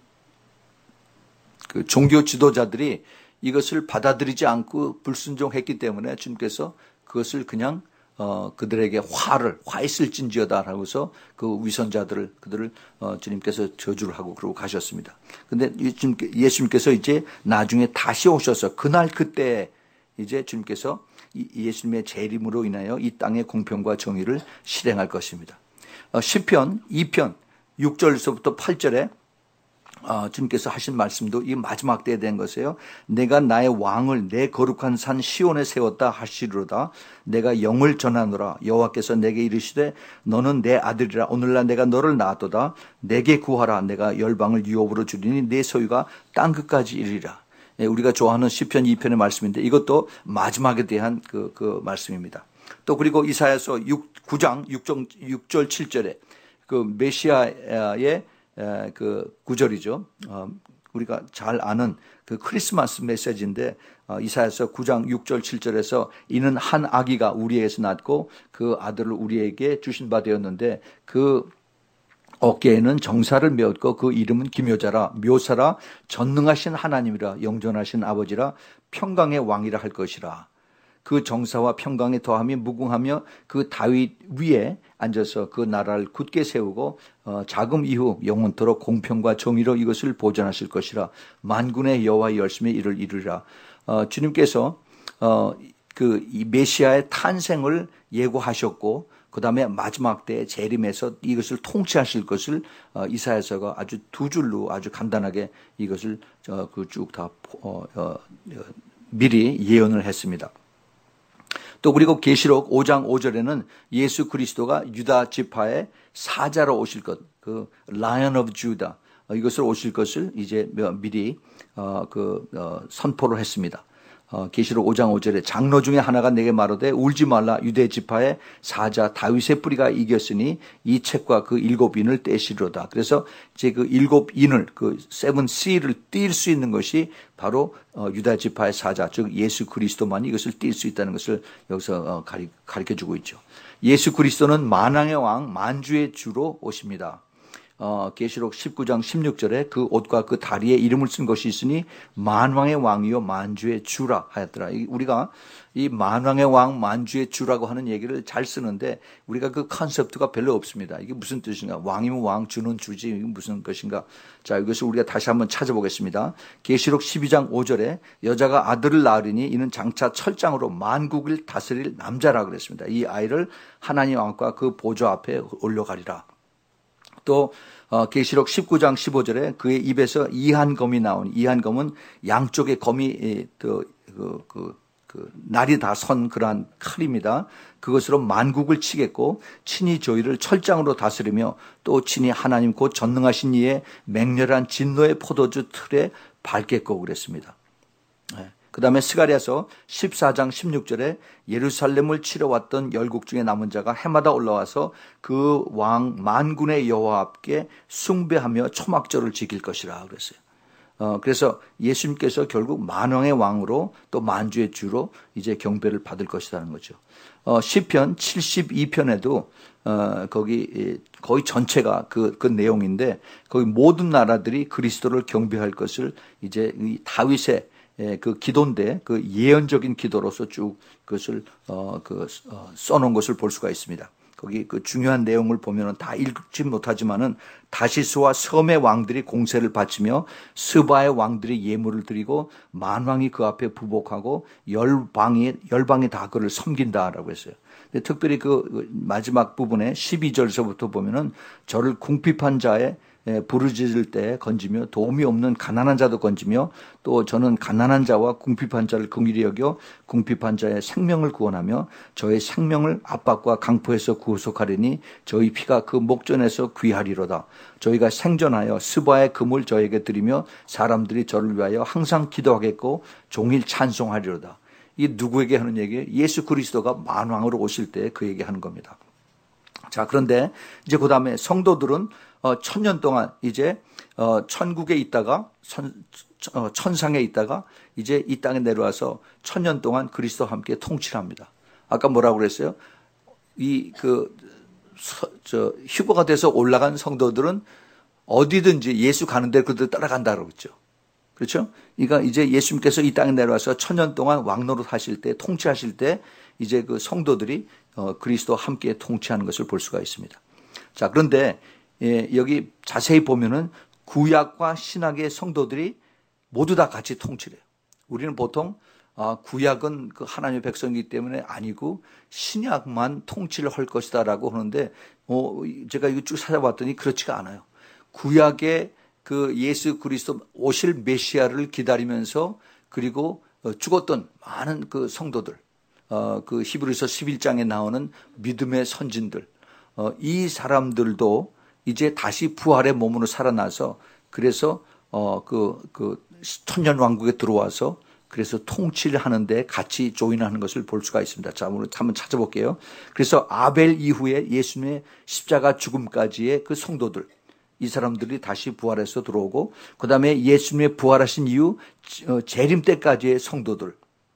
그 종교 지도자들이 이것을 받아들이지 않고 불순종했기 때문에 주님께서 그것을 그냥 어, 그들에게 화를, 화 있을진지어다 하고서 그 위선자들을, 그들을, 어, 주님께서 저주를 하고 그러고 가셨습니다. 근데 예수님께서 이제 나중에 다시 오셔서 그날 그때 이제 주님께서 예수님의 재림으로 인하여 이 땅의 공평과 정의를 실행할 것입니다. 어, 시편 이 편 육 절에서부터 팔 절에 어, 주님께서 하신 말씀도 이 마지막 때에 된 것이에요. 내가 나의 왕을 내 거룩한 산 시온에 세웠다 하시리로다. 내가 영을 전하노라. 여호와께서 내게 이르시되 너는 내 아들이라. 오늘날 내가 너를 낳았도다. 내게 구하라. 내가 열방을 유업으로 주리니 내 소유가 땅끝까지 이르리라. 예, 우리가 좋아하는 시편 이 편의 말씀인데 이것도 마지막에 대한 그, 그 말씀입니다. 또 그리고 이사야서 구 장 육 절 칠 절에 그 메시아의 그 구절이죠. 어, 우리가 잘 아는 그 크리스마스 메시지인데 어, 이사야서 구 장 육 절 칠 절에서 이는 한 아기가 우리에게서 낳고 그 아들을 우리에게 주신 바 되었는데 그 어깨에는 정사를 메었고 그 이름은 기묘자라 묘사라 전능하신 하나님이라 영존하신 아버지라 평강의 왕이라 할 것이라. 그 정사와 평강에 더함이 무궁하며 그 다윗 위에 앉아서 그 나라를 굳게 세우고 어, 자금 이후 영원토록 공평과 정의로 이것을 보존하실 것이라. 만군의 여호와의 열심히 이를 이루리라. 어, 주님께서 어, 그 이 메시아의 탄생을 예고하셨고 그 다음에 마지막 때에 재림해서 이것을 통치하실 것을 어, 이사야서가 아주 두 줄로 아주 간단하게 이것을 어, 그 쭉 다 어, 어, 미리 예언을 했습니다. 또 그리고 계시록 오 장 오 절에는 예수 그리스도가 유다 지파의 사자로 오실 것, 그 Lion of Judah 이것을 오실 것을 이제 미리 어, 그 어, 선포를 했습니다. 어, 계시록 오 장 오 절에 장로 중에 하나가 내게 말하되 울지 말라 유대 지파의 사자 다윗의 뿌리가 이겼으니 이 책과 그 일곱 인을 떼시리로다. 그래서 이제 그 일곱 인을 그 세븐 씨를 띌 수 있는 것이 바로 어, 유다 지파의 사자 즉 예수 그리스도만이 이것을 띌 수 있다는 것을 여기서 어, 가리, 가르쳐주고 있죠. 예수 그리스도는 만왕의 왕 만주의 주로 오십니다. 어, 계시록 십구 장 십육 절에 그 옷과 그 다리에 이름을 쓴 것이 있으니 만왕의 왕이요 만주의 주라 하였더라. 우리가 이 만왕의 왕 만주의 주라고 하는 얘기를 잘 쓰는데 우리가 그 컨셉트가 별로 없습니다. 이게 무슨 뜻인가? 왕이면 왕, 주는 주지 이게 무슨 것인가? 자, 이것을 우리가 다시 한번 찾아보겠습니다. 계시록 십이 장 오 절에 여자가 아들을 낳으리니 이는 장차 철장으로 만국을 다스릴 남자라 그랬습니다. 이 아이를 하나님 왕과 그 보좌 앞에 올려가리라. 또 어, 계시록 십구 장 십오 절에 그의 입에서 이한검이 나오니 이한검은 양쪽에 검이 그, 그, 그, 그 날이 다 선 그러한 칼입니다. 그것으로 만국을 치겠고 친히 저희를 철장으로 다스리며 또 친히 하나님 곧 전능하신 이의 맹렬한 진노의 포도주 틀에 밟겠고 그랬습니다. 네. 그 다음에 스가랴서 십사 장 십육 절에 예루살렘을 치러 왔던 열국 중에 남은 자가 해마다 올라와서 그 왕 만군의 여호와께 숭배하며 초막절을 지킬 것이라 그랬어요. 어, 그래서 예수님께서 결국 만왕의 왕으로 또 만주의 주로 이제 경배를 받을 것이라는 거죠. 어, 시편 칠십이 편에도 어, 거기 거의 전체가 그, 그 내용인데 거기 모든 나라들이 그리스도를 경배할 것을 이제 이 다윗의 그 기도인데 그 예언적인 기도로서 쭉 그것을 어, 그 어, 써놓은 것을 볼 수가 있습니다. 거기 그 중요한 내용을 보면은 다 읽지 못하지만은 다시스와 섬의 왕들이 공세를 바치며 스바의 왕들이 예물을 드리고 만왕이 그 앞에 부복하고 열방이 열방이 다 그를 섬긴다라고 했어요. 근데 특별히 그 마지막 부분에 십이 절서부터 보면은 저를 궁핍한 자의 부르짖을 때 건지며 도움이 없는 가난한 자도 건지며 또 저는 가난한 자와 궁핍한 자를 긍휼히 여겨 궁핍한 자의 생명을 구원하며 저의 생명을 압박과 강포에서 구속하리니 저희 피가 그 목전에서 귀하리로다. 저희가 생존하여 스바의 금을 저에게 드리며 사람들이 저를 위하여 항상 기도하겠고 종일 찬송하리로다. 이 누구에게 하는 얘기예요? 예수 그리스도가 만왕으로 오실 때 그 얘기하는 겁니다. 자, 그런데 이제 그 다음에 성도들은 어, 천년 동안 이제 어, 천국에 있다가 천, 어, 천상에 있다가 이제 이 땅에 내려와서 천년 동안 그리스도와 함께 통치합니다. 아까 뭐라고 그랬어요? 이 그 저 휴거가 돼서 올라간 성도들은 어디든지 예수 가는 데 그들 따라간다고 그랬죠. 그렇죠? 그러니까 이제 예수님께서 이 땅에 내려와서 천년 동안 왕노릇 하실 때 통치하실 때 이제 그 성도들이 어, 그리스도와 함께 통치하는 것을 볼 수가 있습니다. 자, 그런데 예, 여기 자세히 보면은 구약과 신약의 성도들이 모두 다 같이 통치를 해요. 우리는 보통 아, 구약은 그 하나님의 백성이기 때문에 아니고 신약만 통치를 할 것이다라고 하는데 어, 제가 이거 쭉 찾아봤더니 그렇지가 않아요. 구약의 그 예수 그리스도 오실 메시아를 기다리면서 그리고 죽었던 많은 그 성도들, 어, 그 히브리서 십일 장에 나오는 믿음의 선진들, 어, 이 사람들도 이제 다시 부활의 몸으로 살아나서 그래서 어, 그, 그 천년 왕국에 들어와서 그래서 통치를 하는데 같이 조인하는 것을 볼 수가 있습니다. 자, 오늘 한번 찾아볼게요. 그래서 아벨 이후에 예수님의 십자가 죽음까지의 그 성도들, 이 사람들이 다시 부활해서 들어오고 그 다음에 예수님의 부활하신 이후 재림 때까지의 성도들,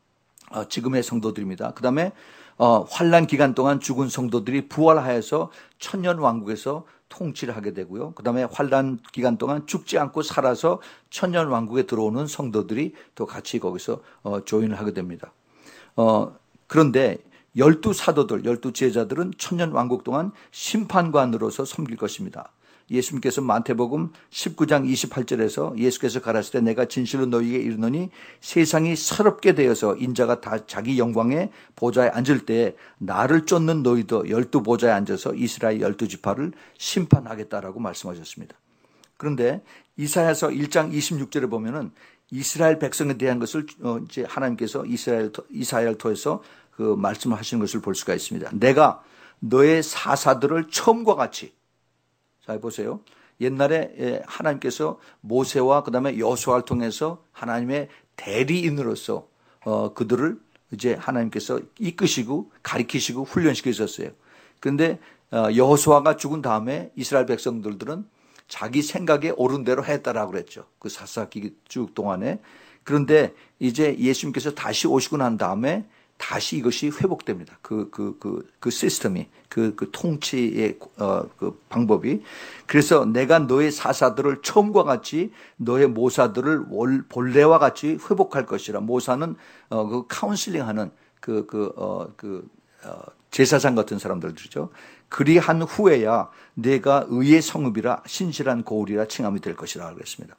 지금의 성도들입니다. 그 다음에 환난 기간 동안 죽은 성도들이 부활하여서 천년 왕국에서 통치를 하게 되고요. 그 다음에 환난 기간 동안 죽지 않고 살아서 천년 왕국에 들어오는 성도들이 또 같이 거기서 조인을 하게 됩니다. 어, 그런데 열두 사도들, 열두 제자들은 천년 왕국 동안 심판관으로서 섬길 것입니다. 예수님께서 마태복음 십구 장 이십팔 절에서 예수께서 가라사대 내가 진실로 너희에게 이르노니 세상이 서럽게 되어서 인자가 다 자기 영광의 보좌에 앉을 때 나를 쫓는 너희도 열두 보좌에 앉아서 이스라엘 열두 지파를 심판하겠다라고 말씀하셨습니다. 그런데 이사야서 일 장 이십육 절에 보면은 이스라엘 백성에 대한 것을 이제 하나님께서 이스라엘 이사야를 통해서 그 말씀을 하시는 것을 볼 수가 있습니다. 내가 너의 사사들을 처음과 같이, 자, 보세요. 옛날에 하나님께서 모세와 그 다음에 여호수아를 통해서 하나님의 대리인으로서 어, 그들을 이제 하나님께서 이끄시고 가리키시고 훈련시키셨어요. 그런데 어, 여호수아가 죽은 다음에 이스라엘 백성들은 자기 생각에 옳은 대로 했다라고 그랬죠. 그 사사기 쭉 동안에. 그런데 이제 예수님께서 다시 오시고 난 다음에 다시 이것이 회복됩니다. 그, 그, 그, 그 시스템이, 그, 그 통치의, 어, 그 방법이. 그래서 내가 너의 사사들을 처음과 같이 너의 모사들을 본래와 같이 회복할 것이라. 모사는, 어, 그 카운슬링 하는 그, 그, 어, 그, 어, 제사장 같은 사람들이죠. 그리한 후에야 내가 의의 성읍이라 신실한 고울이라 칭함이 될 것이라 그랬습니다.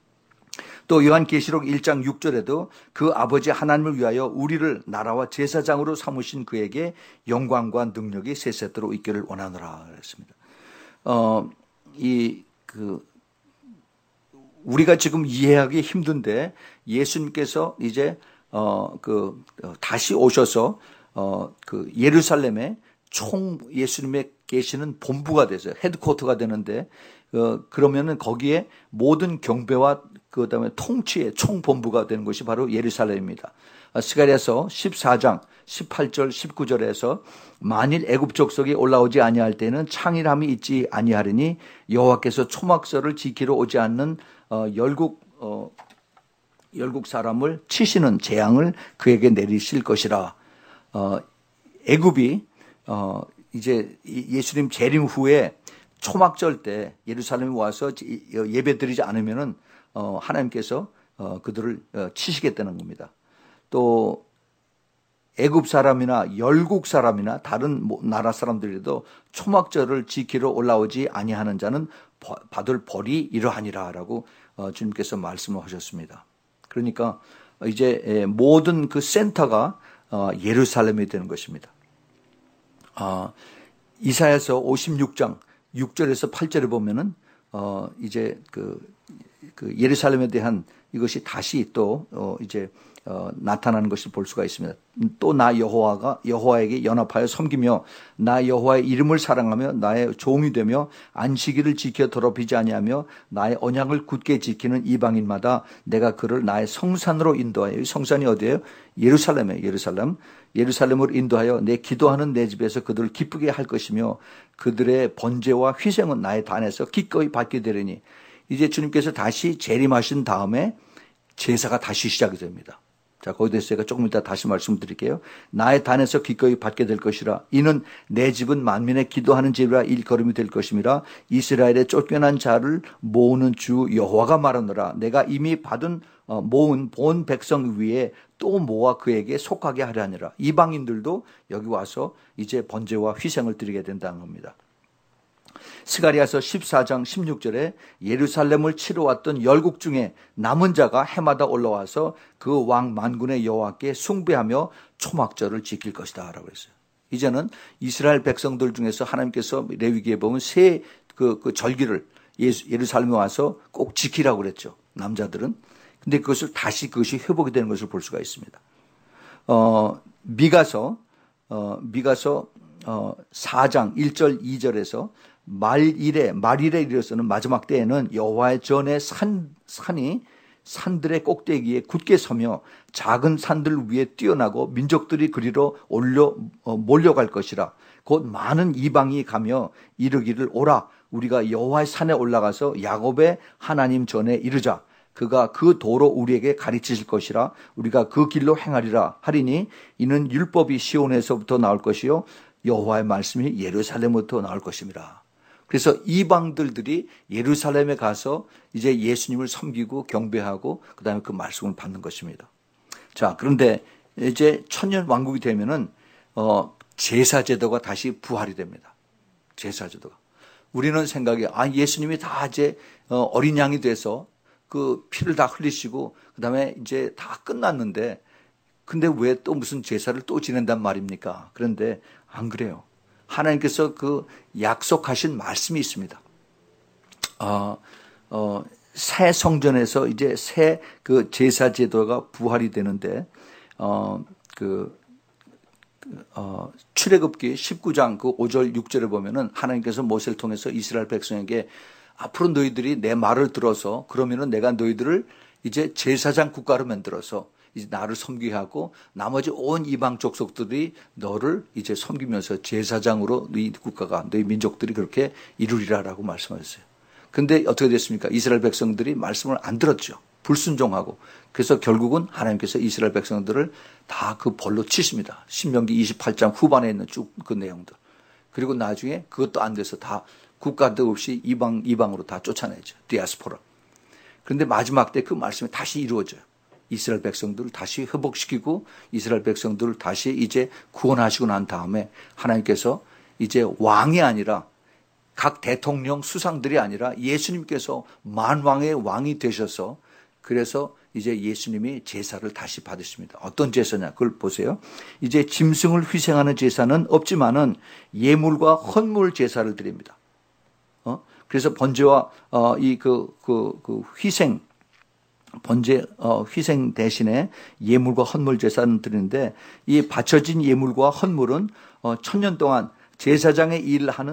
또 요한계시록 일 장 육 절에도 그 아버지 하나님을 위하여 우리를 나라와 제사장으로 삼으신 그에게 영광과 능력이 세세토록 있기를 원하노라 그랬습니다. 어, 이, 그, 우리가 지금 이해하기 힘든데 예수님께서 이제, 어, 그, 다시 오셔서, 어, 그 예루살렘에 총 예수님의 계시는 본부가 되죠. 헤드쿼터가 되는데 어, 그러면은 거기에 모든 경배와 그 다음에 통치의 총본부가 되는 것이 바로 예루살렘입니다. 스가랴서 십사 장 십팔 절 십구 절에서 만일 애굽 족속이 올라오지 아니할 때는 창일함이 있지 아니하리니 여호와께서 초막절을 지키러 오지 않는 어, 열국 어, 열국 사람을 치시는 재앙을 그에게 내리실 것이라. 어, 애굽이 어, 이제 예수님 재림 후에 초막절 때 예루살렘에 와서 예배드리지 않으면은 어, 하나님께서 어, 그들을 어, 치시겠다는 겁니다. 또 애굽 사람이나 열국 사람이나 다른 나라 사람들에도 초막절을 지키러 올라오지 아니하는 자는 받을 벌이 이러하니라라고 어, 주님께서 말씀을 하셨습니다. 그러니까 이제 모든 그 센터가 어, 예루살렘이 되는 것입니다. 어, 이사야서 오십육 장 육 절에서 팔 절에 보면은 어, 이제 그, 그 예루살렘에 대한 이것이 다시 또 어, 이제 어, 나타나는 것을 볼 수가 있습니다. 또 나 여호와가 여호와에게 연합하여 섬기며 나 여호와의 이름을 사랑하며 나의 종이 되며 안식일을 지켜 더럽히지 아니하며 나의 언약을 굳게 지키는 이방인마다 내가 그를 나의 성산으로 인도하여. 성산이 어디예요? 예루살렘이에요. 예루살렘. 예루살렘을 인도하여 내 기도하는 내 집에서 그들을 기쁘게 할 것이며 그들의 번제와 희생은 나의 단에서 기꺼이 받게 되리니. 이제 주님께서 다시 재림하신 다음에 제사가 다시 시작이 됩니다. 자, 거기에 대해서 제가 조금 이따 다시 말씀드릴게요. 나의 단에서 기꺼이 받게 될 것이라. 이는 내 집은 만민의 기도하는 집이라 일걸음이 될 것임이라. 이스라엘의 쫓겨난 자를 모으는 주 여호와가 말하노라. 내가 이미 받은 어, 모은 본 백성 위에 또 모아 그에게 속하게 하려 하니라. 이방인들도 여기 와서 이제 번제와 희생을 드리게 된다는 겁니다. 스가랴서 십사 장 십육 절에 예루살렘을 치러 왔던 열국 중에 남은 자가 해마다 올라와서 그 왕 만군의 여호와께 숭배하며 초막절을 지킬 것이다 라고 했어요. 이제는 이스라엘 백성들 중에서 하나님께서 레위기에 보면 세 그, 그 절기를 예루살렘에 와서 꼭 지키라고 그랬죠. 남자들은. 근데 그것을 다시 그것이 회복이 되는 것을 볼 수가 있습니다. 어, 미가서 어, 미가서 어, 사 장 일 절 이 절에서 말일에 말일에 이르러서는 마지막 때에는 여호와의 전에 산 산이 산들의 꼭대기에 굳게 서며 작은 산들 위에 뛰어나고 민족들이 그리로 올려 어, 몰려갈 것이라. 곧 많은 이방이 가며 이르기를 오라 우리가 여호와의 산에 올라가서 야곱의 하나님 전에 이르자. 그가 그 도로 우리에게 가르치실 것이라. 우리가 그 길로 행하리라 하리니 이는 율법이 시온에서부터 나올 것이요 여호와의 말씀이 예루살렘부터 나올 것입니다. 그래서 이방들들이 예루살렘에 가서 이제 예수님을 섬기고 경배하고 그다음에 그 말씀을 받는 것입니다. 자, 그런데 이제 천년 왕국이 되면은 어, 제사 제도가 다시 부활이 됩니다. 제사 제도가. 우리는 생각에 아 예수님이 다 이제 어, 어린 양이 돼서 그 피를 다 흘리시고 그다음에 이제 다 끝났는데 근데 왜 또 무슨 제사를 또 지낸단 말입니까? 그런데 안 그래요. 하나님께서 그 약속하신 말씀이 있습니다. 어, 어, 새 성전에서 이제 새 그 제사 제도가 부활이 되는데, 어, 그, 어, 출애굽기 십구 장 그 오 절 육 절에 보면은 하나님께서 모세를 통해서 이스라엘 백성에게 앞으로 너희들이 내 말을 들어서 그러면은 내가 너희들을 이제 제사장 국가로 만들어서 이제 나를 섬기게 하고 나머지 온 이방 족속들이 너를 이제 섬기면서 제사장으로 너희 국가가 너희 민족들이 그렇게 이루리라라고 말씀하셨어요. 근데 어떻게 됐습니까? 이스라엘 백성들이 말씀을 안 들었죠. 불순종하고. 그래서 결국은 하나님께서 이스라엘 백성들을 다 그 벌로 치십니다. 신명기 이십팔 장 후반에 있는 쭉 그 내용들. 그리고 나중에 그것도 안 돼서 다 국가도 없이 이방, 이방으로 다 쫓아내죠. 디아스포라. 그런데 마지막 때 그 말씀이 다시 이루어져요. 이스라엘 백성들을 다시 회복시키고 이스라엘 백성들을 다시 이제 구원하시고 난 다음에 하나님께서 이제 왕이 아니라 각 대통령 수상들이 아니라 예수님께서 만왕의 왕이 되셔서 그래서 이제 예수님이 제사를 다시 받으십니다. 어떤 제사냐? 그걸 보세요. 이제 짐승을 희생하는 제사는 없지만은 예물과 헌물 제사를 드립니다. 어? 그래서 번제와 어, 이 그 그 그 희생 번제 어, 희생 대신에 예물과 헌물 제사는 드리는데 이 바쳐진 예물과 헌물은 어, 천년 동안 제사장의 일을 하는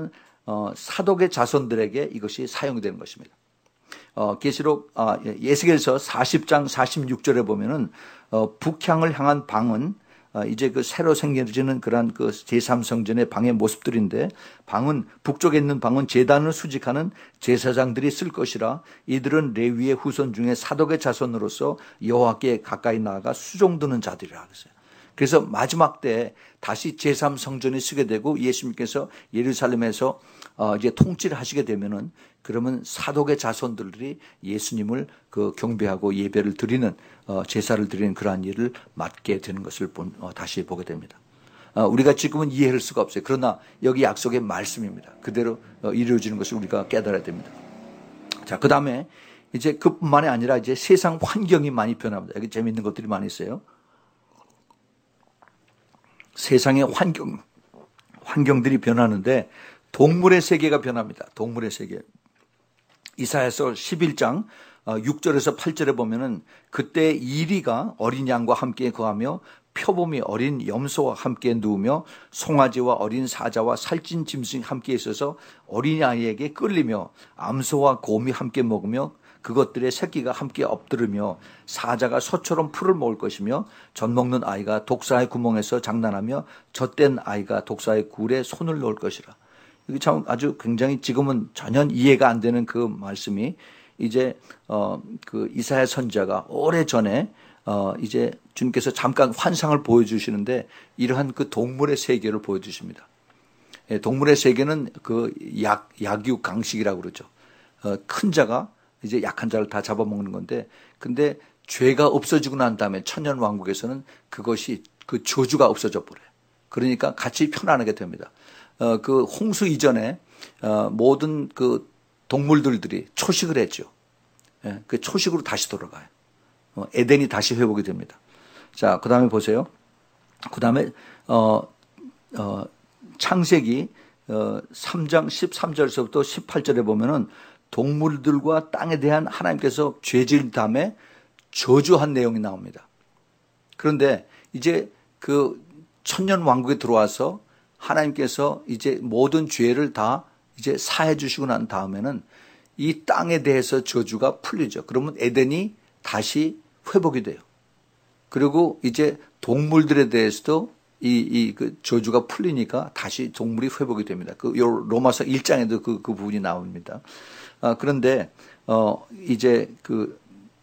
어, 사독의 자손들에게 이것이 사용되는 것입니다. 어, 계시록 아, 예스겔서 사십 장 사십육 절에 보면은 어, 북향을 향한 방은 어, 이제 그 새로 생겨지는 그러한 그 제삼 성전의 방의 모습들인데, 방은 북쪽에 있는 방은 제단을 수직하는 제사장들이 쓸 것이라 이들은 레위의 후손 중에 사독의 자손으로서 여호와께 가까이 나아가 수종드는 자들이라 그랬어요. 그래서 마지막 때 다시 제삼 성전이 쓰게 되고 예수님께서 예루살렘에서 어 이제 통치를 하시게 되면은, 그러면 사독의 자손들이 예수님을 그 경배하고 예배를 드리는 어 제사를 드리는 그러한 일을 맡게 되는 것을 본, 어 다시 보게 됩니다. 어 우리가 지금은 이해할 수가 없어요. 그러나 여기 약속의 말씀입니다. 그대로 어 이루어지는 것을 우리가 깨달아야 됩니다. 자, 그 다음에 이제 그뿐만이 아니라 이제 세상 환경이 많이 변합니다. 여기 재미있는 것들이 많이 있어요. 세상의 환경, 환경들이 변하는데 동물의 세계가 변합니다. 동물의 세계. 이사야서 십일 장 육 절에서 팔 절에 보면은 그때 이리가 어린 양과 함께 거하며 표범이 어린 염소와 함께 누우며 송아지와 어린 사자와 살찐 짐승이 함께 있어서 어린아이에게 끌리며 암소와 곰이 함께 먹으며 그것들의 새끼가 함께 엎드르며 사자가 소처럼 풀을 먹을 것이며 젖 먹는 아이가 독사의 구멍에서 장난하며 젖된 아이가 독사의 굴에 손을 넣을 것이라. 이게 참 아주 굉장히 지금은 전혀 이해가 안 되는 그 말씀이 이제 어 그 이사야 선지자가 오래 전에 어 이제 주님께서 잠깐 환상을 보여주시는데 이러한 그 동물의 세계를 보여주십니다. 예, 동물의 세계는 그 약 약육 강식이라고 그러죠. 어, 큰 자가 이제 약한 자를 다 잡아먹는 건데, 근데 죄가 없어지고 난 다음에 천년 왕국에서는 그것이 그 저주가 없어져 버려요. 그러니까 같이 편안하게 됩니다. 어, 그 홍수 이전에 어, 모든 그 동물들들이 초식을 했죠. 예, 그 초식으로 다시 돌아가요. 어, 에덴이 다시 회복이 됩니다. 자, 그 다음에 보세요. 그 다음에 어, 어, 창세기 어, 삼 장 십삼 절에서부터 십팔 절에 보면은 동물들과 땅에 대한 하나님께서 죄 지은 다음에 저주한 내용이 나옵니다. 그런데 이제 그 천년 왕국에 들어와서 하나님께서 이제 모든 죄를 다 이제 사해 주시고 난 다음에는 이 땅에 대해서 저주가 풀리죠. 그러면 에덴이 다시 회복이 돼요. 그리고 이제 동물들에 대해서도 이, 이, 그 저주가 풀리니까 다시 동물이 회복이 됩니다. 그, 요 로마서 일 장에도 그, 그 부분이 나옵니다. 아, 그런데, 어, 이제 그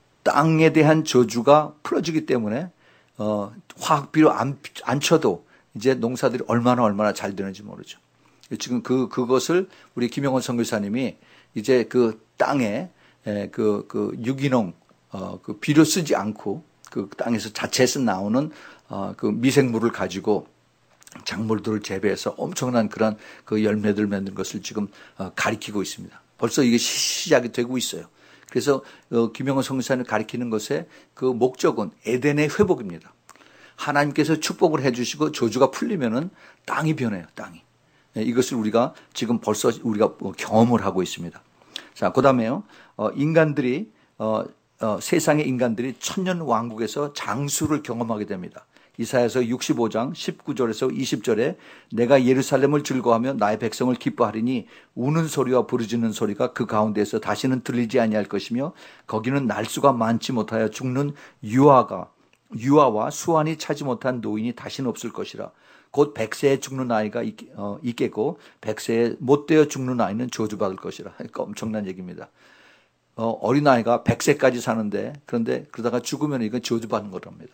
땅에 대한 저주가 풀어지기 때문에, 어, 화학비료 안, 안 쳐도 이제 농사들이 얼마나 얼마나 잘 되는지 모르죠. 지금 그, 그것을 우리 김영원 선교사님이 이제 그 땅에, 에, 그, 그 유기농, 어, 그 비료 쓰지 않고 그 땅에서 자체에서 나오는 어, 그 미생물을 가지고 작물들을 재배해서 엄청난 그런 그 열매들 맺는 것을 지금 어, 가리키고 있습니다. 벌써 이게 시작이 되고 있어요. 그래서 어, 김영원 선교사님을 가리키는 것의 그 목적은 에덴의 회복입니다. 하나님께서 축복을 해주시고 저주가 풀리면은 땅이 변해요. 땅이. 네, 이것을 우리가 지금 벌써 우리가 경험을 하고 있습니다. 자, 그다음에요. 어, 인간들이 어, 어, 세상의 인간들이 천년 왕국에서 장수를 경험하게 됩니다. 이사야서 육십오 장 십구 절에서 이십 절에 내가 예루살렘을 즐거워하며 나의 백성을 기뻐하리니 우는 소리와 부르짖는 소리가 그 가운데에서 다시는 들리지 아니할 것이며 거기는 날수가 많지 못하여 죽는 유아가 유아와 수완이 차지 못한 노인이 다시는 없을 것이라. 곧 백세에 죽는 아이가 있, 어, 있겠고 백세에 못되어 죽는 아이는 저주받을 것이라. 그러니까 엄청난 얘기입니다. 어, 어린아이가 백 세까지 사는데, 그런데 그러다가 죽으면 이건 저주받는 거랍니다.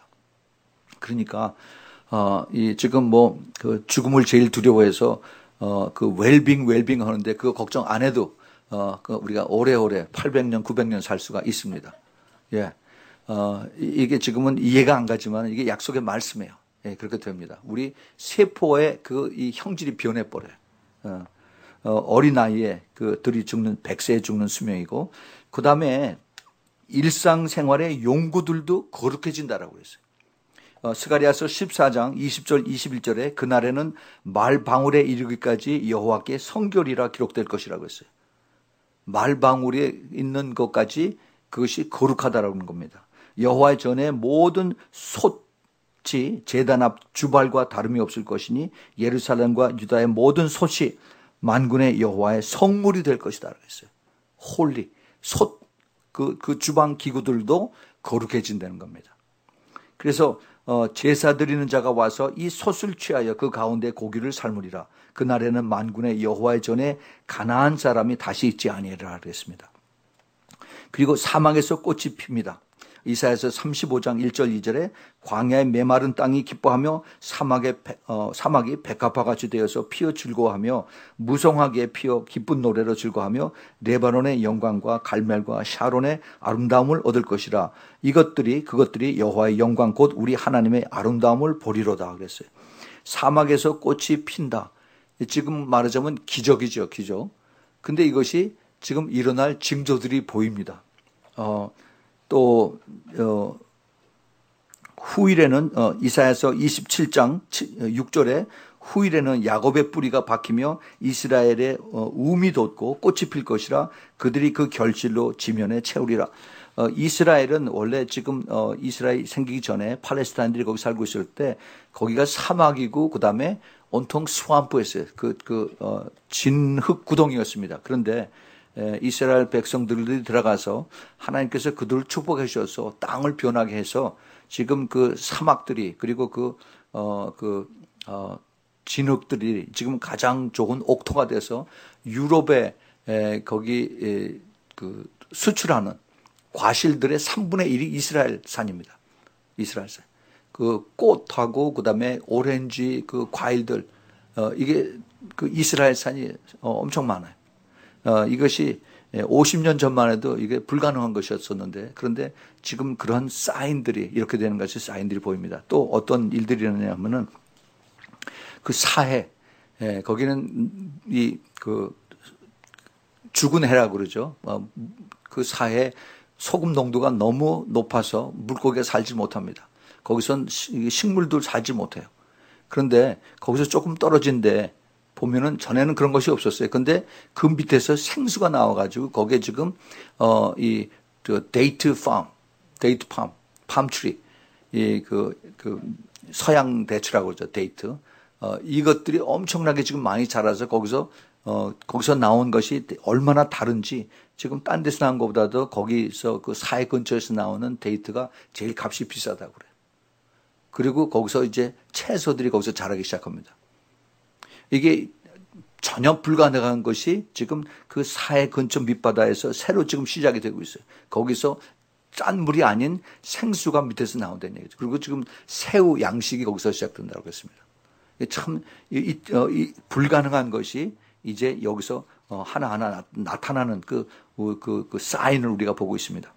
그러니까, 어, 이, 지금 뭐, 그 죽음을 제일 두려워해서, 어, 그 웰빙, 웰빙 하는데 그거 걱정 안 해도, 어, 그 우리가 오래오래 팔백 년, 구백 년 살 수가 있습니다. 예. 어, 이게 지금은 이해가 안 가지만 이게 약속의 말씀이에요. 예, 그렇게 됩니다. 우리 세포의 그 이 형질이 변해버려요. 어, 어, 어린아이에 그 들이 죽는, 백 세에 죽는 수명이고, 그 다음에 일상생활의 용구들도 거룩해진다라고 그랬어요. 어, 스가랴서 십사 장 이십 절 이십일 절에 그날에는 말방울에 이르기까지 여호와께 성결이라 기록될 것이라고 했어요. 말방울에 있는 것까지 그것이 거룩하다라는 겁니다. 여호와의 전에 모든 솥이 제단 앞 주발과 다름이 없을 것이니 예루살렘과 유다의 모든 솥이 만군의 여호와의 성물이 될 것이다 그랬어요. 홀리, 솥, 그, 그 주방 기구들도 거룩해진다는 겁니다. 그래서 어, 제사 드리는 자가 와서 이 솥을 취하여 그 가운데 고기를 삶으리라. 그날에는 만군의 여호와의 전에 가나안 사람이 다시 있지 아니하리라 그랬습니다. 그리고 사막에서 꽃이 핍니다. 이사야서 삼십오 장 일 절 이 절에 광야의 메마른 땅이 기뻐하며 사막의, 어, 사막이 백합화같이 되어서 피어 즐거워하며 무성하게 피어 기쁜 노래로 즐거워하며 레바논의 영광과 갈멜과 샤론의 아름다움을 얻을 것이라. 이것들이 그것들이 여호와의 영광 곧 우리 하나님의 아름다움을 보리로다 그랬어요. 사막에서 꽃이 핀다. 지금 말하자면 기적이죠, 기적. 근데 이것이 지금 일어날 징조들이 보입니다. 어, 또 어, 후일에는 어, 이사야서 이십칠 장 육 절에 후일에는 야곱의 뿌리가 박히며 이스라엘의 어, 우음이 돋고 꽃이 필 것이라. 그들이 그 결실로 지면에 채우리라. 어, 이스라엘은 원래 지금 어, 이스라엘 생기기 전에 팔레스타인들이 거기 살고 있을 때 거기가 사막이고 그 다음에 온통 스왑프였어요. 그, 그 어, 진흙 구덩이였습니다. 그런데 이스라엘 백성들이 들어가서 하나님께서 그들을 축복해 주셔서 땅을 변하게 해서 지금 그 사막들이 그리고 그, 어, 그, 어, 진흙들이 지금 가장 좋은 옥토가 돼서 유럽에 에, 거기 에, 그 수출하는 과실들의 삼분의 일이 이스라엘 산입니다. 이스라엘 산. 그 꽃하고 그 다음에 오렌지 그 과일들, 어, 이게 그 이스라엘 산이 어, 엄청 많아요. 어, 이것이 오십 년 전만 해도 이게 불가능한 것이었었는데 그런데 지금 그런 사인들이 이렇게 되는 것이 사인들이 보입니다. 또 어떤 일들이 일어나냐면은 그 사해, 예, 거기는 이 그 죽은 해라고 그러죠. 어, 그 사해 소금 농도가 너무 높아서 물고기가 살지 못합니다. 거기선 식물도 살지 못해요. 그런데 거기서 조금 떨어진데 보면은 전에는 그런 것이 없었어요. 근데 그 밑에서 생수가 나와가지고 거기에 지금 어 이 그 데이트 팜, 데이트 팜, 팜트리, 이 그 그 서양 대추라고 그러죠. 데이트. 어 이것들이 엄청나게 지금 많이 자라서 거기서 어 거기서 나온 것이 얼마나 다른지 지금 딴 데서 나온 것보다도 거기서 그 사해 근처에서 나오는 데이트가 제일 값이 비싸다고 그래요. 그리고 거기서 이제 채소들이 거기서 자라기 시작합니다. 이게 전혀 불가능한 것이 지금 그 사해 근처 밑바다에서 새로 지금 시작이 되고 있어요. 거기서 짠 물이 아닌 생수가 밑에서 나온다는 얘기죠. 그리고 지금 새우 양식이 거기서 시작된다고 했습니다. 참 이, 이, 어, 이 불가능한 것이 이제 여기서 어, 하나하나 나, 나타나는 그, 그, 그 사인을 우리가 보고 있습니다.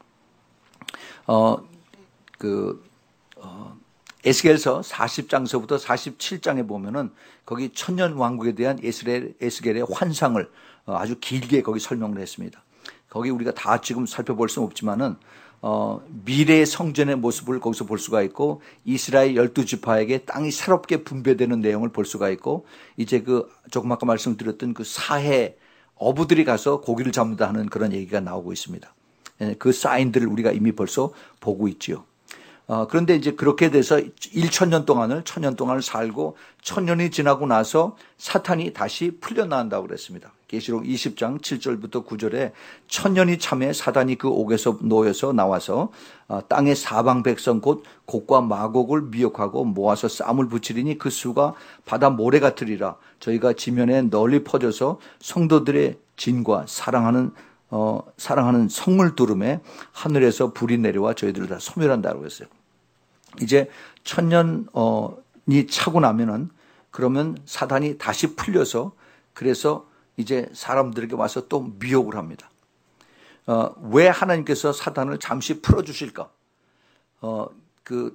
어, 그, 어, 에스겔서 사십 장서부터 사십칠 장에 보면은 거기 천년 왕국에 대한 에스겔, 에스겔의 환상을 아주 길게 거기 설명을 했습니다. 거기 우리가 다 지금 살펴볼 수는 없지만은 어, 미래의 성전의 모습을 거기서 볼 수가 있고 이스라엘 열두 지파에게 땅이 새롭게 분배되는 내용을 볼 수가 있고 이제 그 조금 아까 말씀드렸던 그 사해 어부들이 가서 고기를 잡는다 하는 그런 얘기가 나오고 있습니다. 그 사인들을 우리가 이미 벌써 보고 있지요. 어, 그런데 이제 그렇게 돼서 천 년 동안을, 천 년 동안을 살고 천년이 지나고 나서 사탄이 다시 풀려나온다고 그랬습니다. 계시록 이십 장 칠 절부터 구 절에 천년이 참에 사단이 그 옥에서 놓여서 나와서 어, 땅의 사방 백성 곧 곡과 마곡을 미혹하고 모아서 쌈을 붙이리니 그 수가 바다 모래 같으리라. 저희가 지면에 널리 퍼져서 성도들의 진과 사랑하는 어, 사랑하는 성물 두름에 하늘에서 불이 내려와 저희들을 다 소멸한다고 했어요. 이제 천년이 차고 나면은 그러면 사단이 다시 풀려서 그래서 이제 사람들에게 와서 또 미혹을 합니다. 어, 왜 하나님께서 사단을 잠시 풀어주실까? 어, 그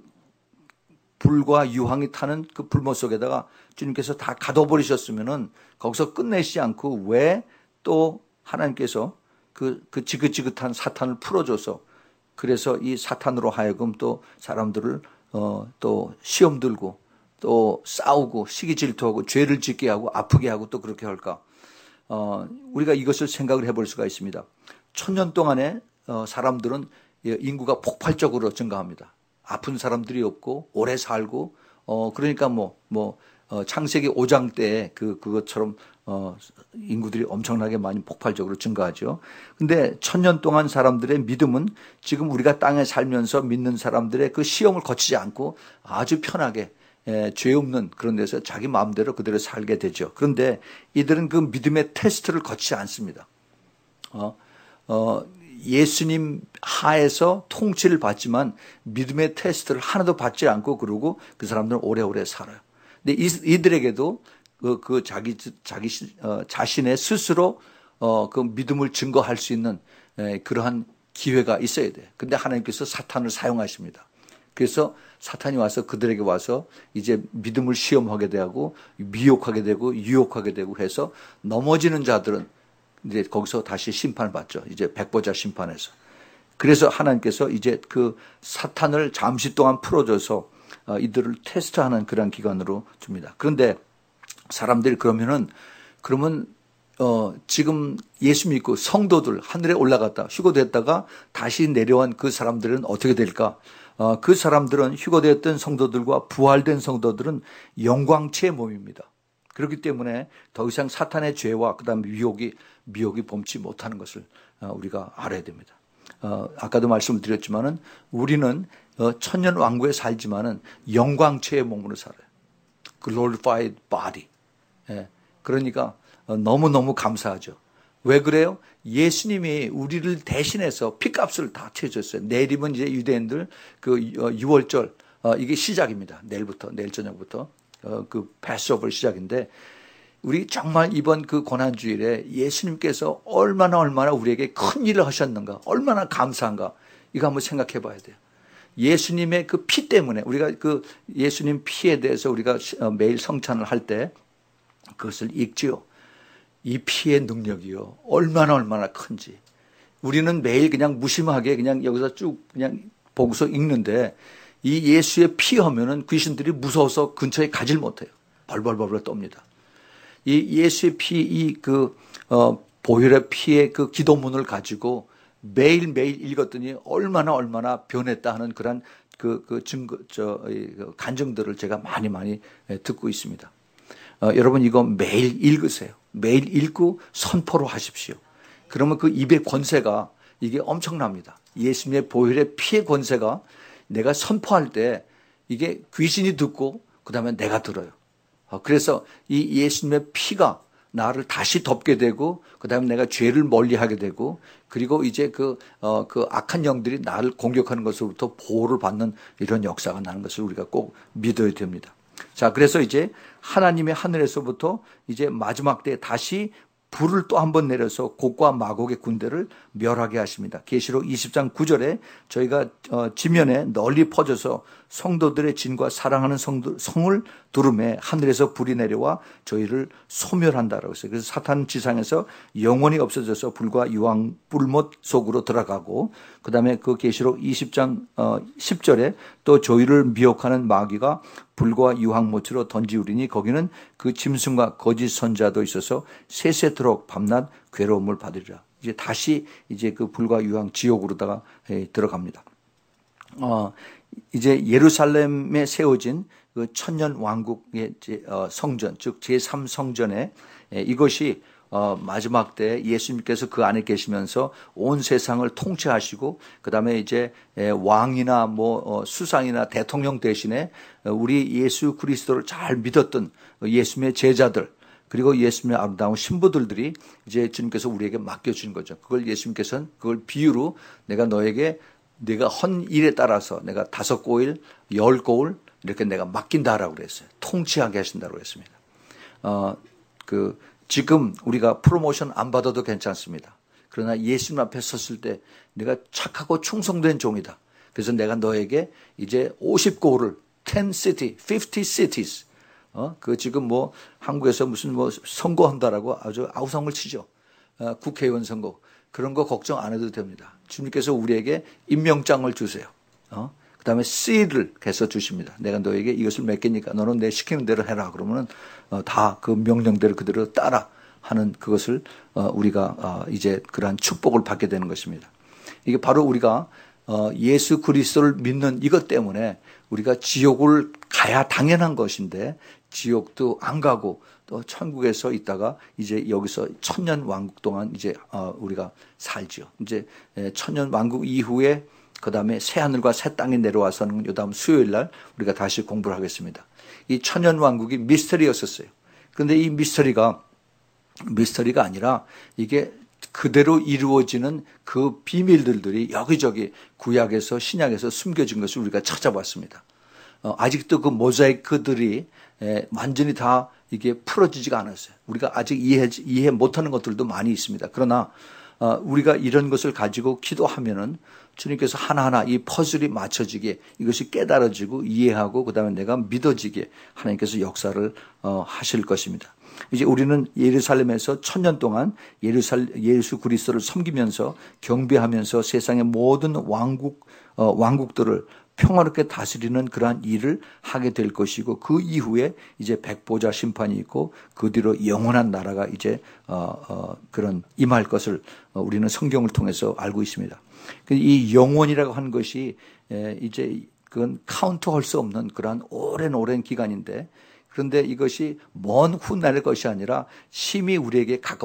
불과 유황이 타는 그 불못 속에다가 주님께서 다 가둬버리셨으면은 거기서 끝내시지 않고 왜 또 하나님께서 그, 그 지긋지긋한 사탄을 풀어줘서 그래서 이 사탄으로 하여금 또 사람들을 어, 또 시험 들고 또 싸우고 시기 질투하고 죄를 짓게 하고 아프게 하고 또 그렇게 할까? 어, 우리가 이것을 생각을 해볼 수가 있습니다. 천년 동안에 어, 사람들은 인구가 폭발적으로 증가합니다. 아픈 사람들이 없고 오래 살고 어, 그러니까 뭐, 뭐 어, 창세기 오 장 때 그, 그것처럼, 어, 인구들이 엄청나게 많이 폭발적으로 증가하죠. 근데 천년 동안 사람들의 믿음은 지금 우리가 땅에 살면서 믿는 사람들의 그 시험을 거치지 않고 아주 편하게 예, 죄 없는 그런 데서 자기 마음대로 그대로 살게 되죠. 그런데 이들은 그 믿음의 테스트를 거치지 않습니다. 어, 어, 예수님 하에서 통치를 받지만 믿음의 테스트를 하나도 받지 않고 그러고 그 사람들은 오래오래 살아요. 근데 이, 이들에게도 그, 그 자기, 자기, 어, 자신의 스스로, 어, 그 믿음을 증거할 수 있는, 에, 그러한 기회가 있어야 돼. 근데 하나님께서 사탄을 사용하십니다. 그래서 사탄이 와서 그들에게 와서 이제 믿음을 시험하게 되고, 미혹하게 되고, 유혹하게 되고 해서 넘어지는 자들은 이제 거기서 다시 심판을 받죠. 이제 백보자 심판에서. 그래서 하나님께서 이제 그 사탄을 잠시 동안 풀어줘서, 어, 이들을 테스트하는 그런 기간으로 줍니다. 그런데 사람들이 그러면은, 그러면, 어, 지금 예수 믿고 성도들 하늘에 올라갔다, 휴거됐다가 다시 내려온 그 사람들은 어떻게 될까? 어, 그 사람들은 휴거되었던 성도들과 부활된 성도들은 영광체의 몸입니다. 그렇기 때문에 더 이상 사탄의 죄와 그 다음에 미혹이, 미혹이 범치 못하는 것을 어, 우리가 알아야 됩니다. 어, 아까도 말씀을 드렸지만은 우리는 어, 천년 왕국에 살지만은 영광체의 몸으로 살아요. glorified body. 예, 그러니까 너무너무 감사하죠. 왜 그래요? 예수님이 우리를 대신해서 피값을 다 쳐줬어요. 내일이면 이제 유대인들 그 유월절, 이게 시작입니다. 내일부터, 내일 저녁부터 그 패스오버 시작인데 우리 정말 이번 그 고난주일에 예수님께서 얼마나 얼마나 우리에게 큰 일을 하셨는가, 얼마나 감사한가, 이거 한번 생각해 봐야 돼요. 예수님의 그 피 때문에 우리가 그 예수님 피에 대해서 우리가 매일 성찬을 할 때 그것을 읽지요. 이 피의 능력이요. 얼마나 얼마나 큰지. 우리는 매일 그냥 무심하게 그냥 여기서 쭉 그냥 보고서 읽는데 이 예수의 피 하면은 귀신들이 무서워서 근처에 가질 못해요. 벌벌벌벌 떱니다. 이 예수의 피, 이 그, 어, 보혈의 피의 그 기도문을 가지고 매일매일 읽었더니 얼마나 얼마나 변했다 하는 그런 그, 그 증거, 저, 간증들을 제가 많이 많이 듣고 있습니다. 어, 여러분 이거 매일 읽으세요. 매일 읽고 선포로 하십시오. 그러면 그 입의 권세가 이게 엄청납니다. 예수님의 보혈의 피의 권세가 내가 선포할 때 이게 귀신이 듣고 그 다음에 내가 들어요. 어, 그래서 이 예수님의 피가 나를 다시 덮게 되고 그 다음에 내가 죄를 멀리하게 되고 그리고 이제 그, 어, 그 악한 영들이 나를 공격하는 것으로부터 보호를 받는 이런 역사가 나는 것을 우리가 꼭 믿어야 됩니다. 자, 그래서 이제 하나님의 하늘에서부터 이제 마지막 때 다시 불을 또 한 번 내려서 곡과 마곡의 군대를 멸하게 하십니다. 계시록 이십 장 구 절에 저희가 지면에 널리 퍼져서 성도들의 진과 사랑하는 성도, 성을 두름에 하늘에서 불이 내려와 저희를 소멸한다라고 했어요. 그래서 사탄 지상에서 영원히 없어져서 불과 유황 불못 속으로 들어가고 그 다음에 그 계시록 이십 장 십 절에 또 저희를 미혹하는 마귀가 불과 유황못으로 던지우리니 거기는 그 짐승과 거짓 선자도 있어서 세세토록 밤낮 괴로움을 받으리라. 이제 다시 이제 그 불과 유황 지옥으로다가 들어갑니다. 어, 이제 예루살렘에 세워진 그 천년 왕국의 성전, 즉 제삼 성전에 이것이 어, 마지막 때 예수님께서 그 안에 계시면서 온 세상을 통치하시고 그 다음에 이제 왕이나 뭐 어, 수상이나 대통령 대신에 우리 예수 그리스도를 잘 믿었던 예수님의 제자들 그리고 예수님의 아름다운 신부들들이 이제 주님께서 우리에게 맡겨주는 거죠. 그걸 예수님께서는 그걸 비유로 내가 너에게 내가 헌 일에 따라서 내가 다섯 고일, 열 고일 이렇게 내가 맡긴다라고 그랬어요. 통치하게 하신다고 했습니다. 어, 그 지금 우리가 프로모션 안 받아도 괜찮습니다. 그러나 예수님 앞에 섰을 때 내가 착하고 충성된 종이다. 그래서 내가 너에게 이제 오십 고을을 ten city, fifty cities 어, 그 지금 뭐 한국에서 무슨 뭐 선거한다라고 아주 아우성을 치죠. 어, 국회의원 선거. 그런 거 걱정 안 해도 됩니다. 주님께서 우리에게 임명장을 주세요. 어? 그 다음에 씨를 해서 주십니다. 내가 너에게 이것을 맡기니까 너는 내 시키는 대로 해라. 그러면은 어, 다 그 명령대로 그대로 따라 하는 그것을 어, 우리가 어, 이제 그러한 축복을 받게 되는 것입니다. 이게 바로 우리가 어, 예수 그리스도를 믿는 이것 때문에 우리가 지옥을 가야 당연한 것인데 지옥도 안 가고 또 천국에서 있다가 이제 여기서 천년 왕국 동안 이제 어, 우리가 살지요. 이제 천년 왕국 이후에 그 다음에 새 하늘과 새 땅이 내려와서는 요 다음 수요일 날 우리가 다시 공부를 하겠습니다. 이 천년 왕국이 미스터리였었어요. 그런데 이 미스터리가 미스터리가 아니라 이게 그대로 이루어지는 그 비밀들이 여기저기 구약에서 신약에서 숨겨진 것을 우리가 찾아봤습니다. 어, 아직도 그 모자이크들이 에, 완전히 다 이게 풀어지지가 않았어요. 우리가 아직 이해, 이해 못하는 것들도 많이 있습니다. 그러나 어, 우리가 이런 것을 가지고 기도하면은 주님께서 하나하나 이 퍼즐이 맞춰지게 이것이 깨달아지고 이해하고 그다음에 내가 믿어지게 하나님께서 역사를 어, 하실 것입니다. 이제 우리는 예루살렘에서 천년 동안 예루살, 예수 그리스도를 섬기면서 경배하면서 세상의 모든 왕국, 어, 왕국들을 평화롭게 다스리는 그러한 일을 하게 될 것이고 그 이후에 이제 백보자 심판이 있고 그 뒤로 영원한 나라가 이제 어, 어, 그런 임할 것을 우리는 성경을 통해서 알고 있습니다. 이 영원이라고 하는 것이 이제 그건 카운트할 수 없는 그러한 오랜 오랜 기간인데 그런데 이것이 먼 훗날의 것이 아니라 심히 우리에게 가깝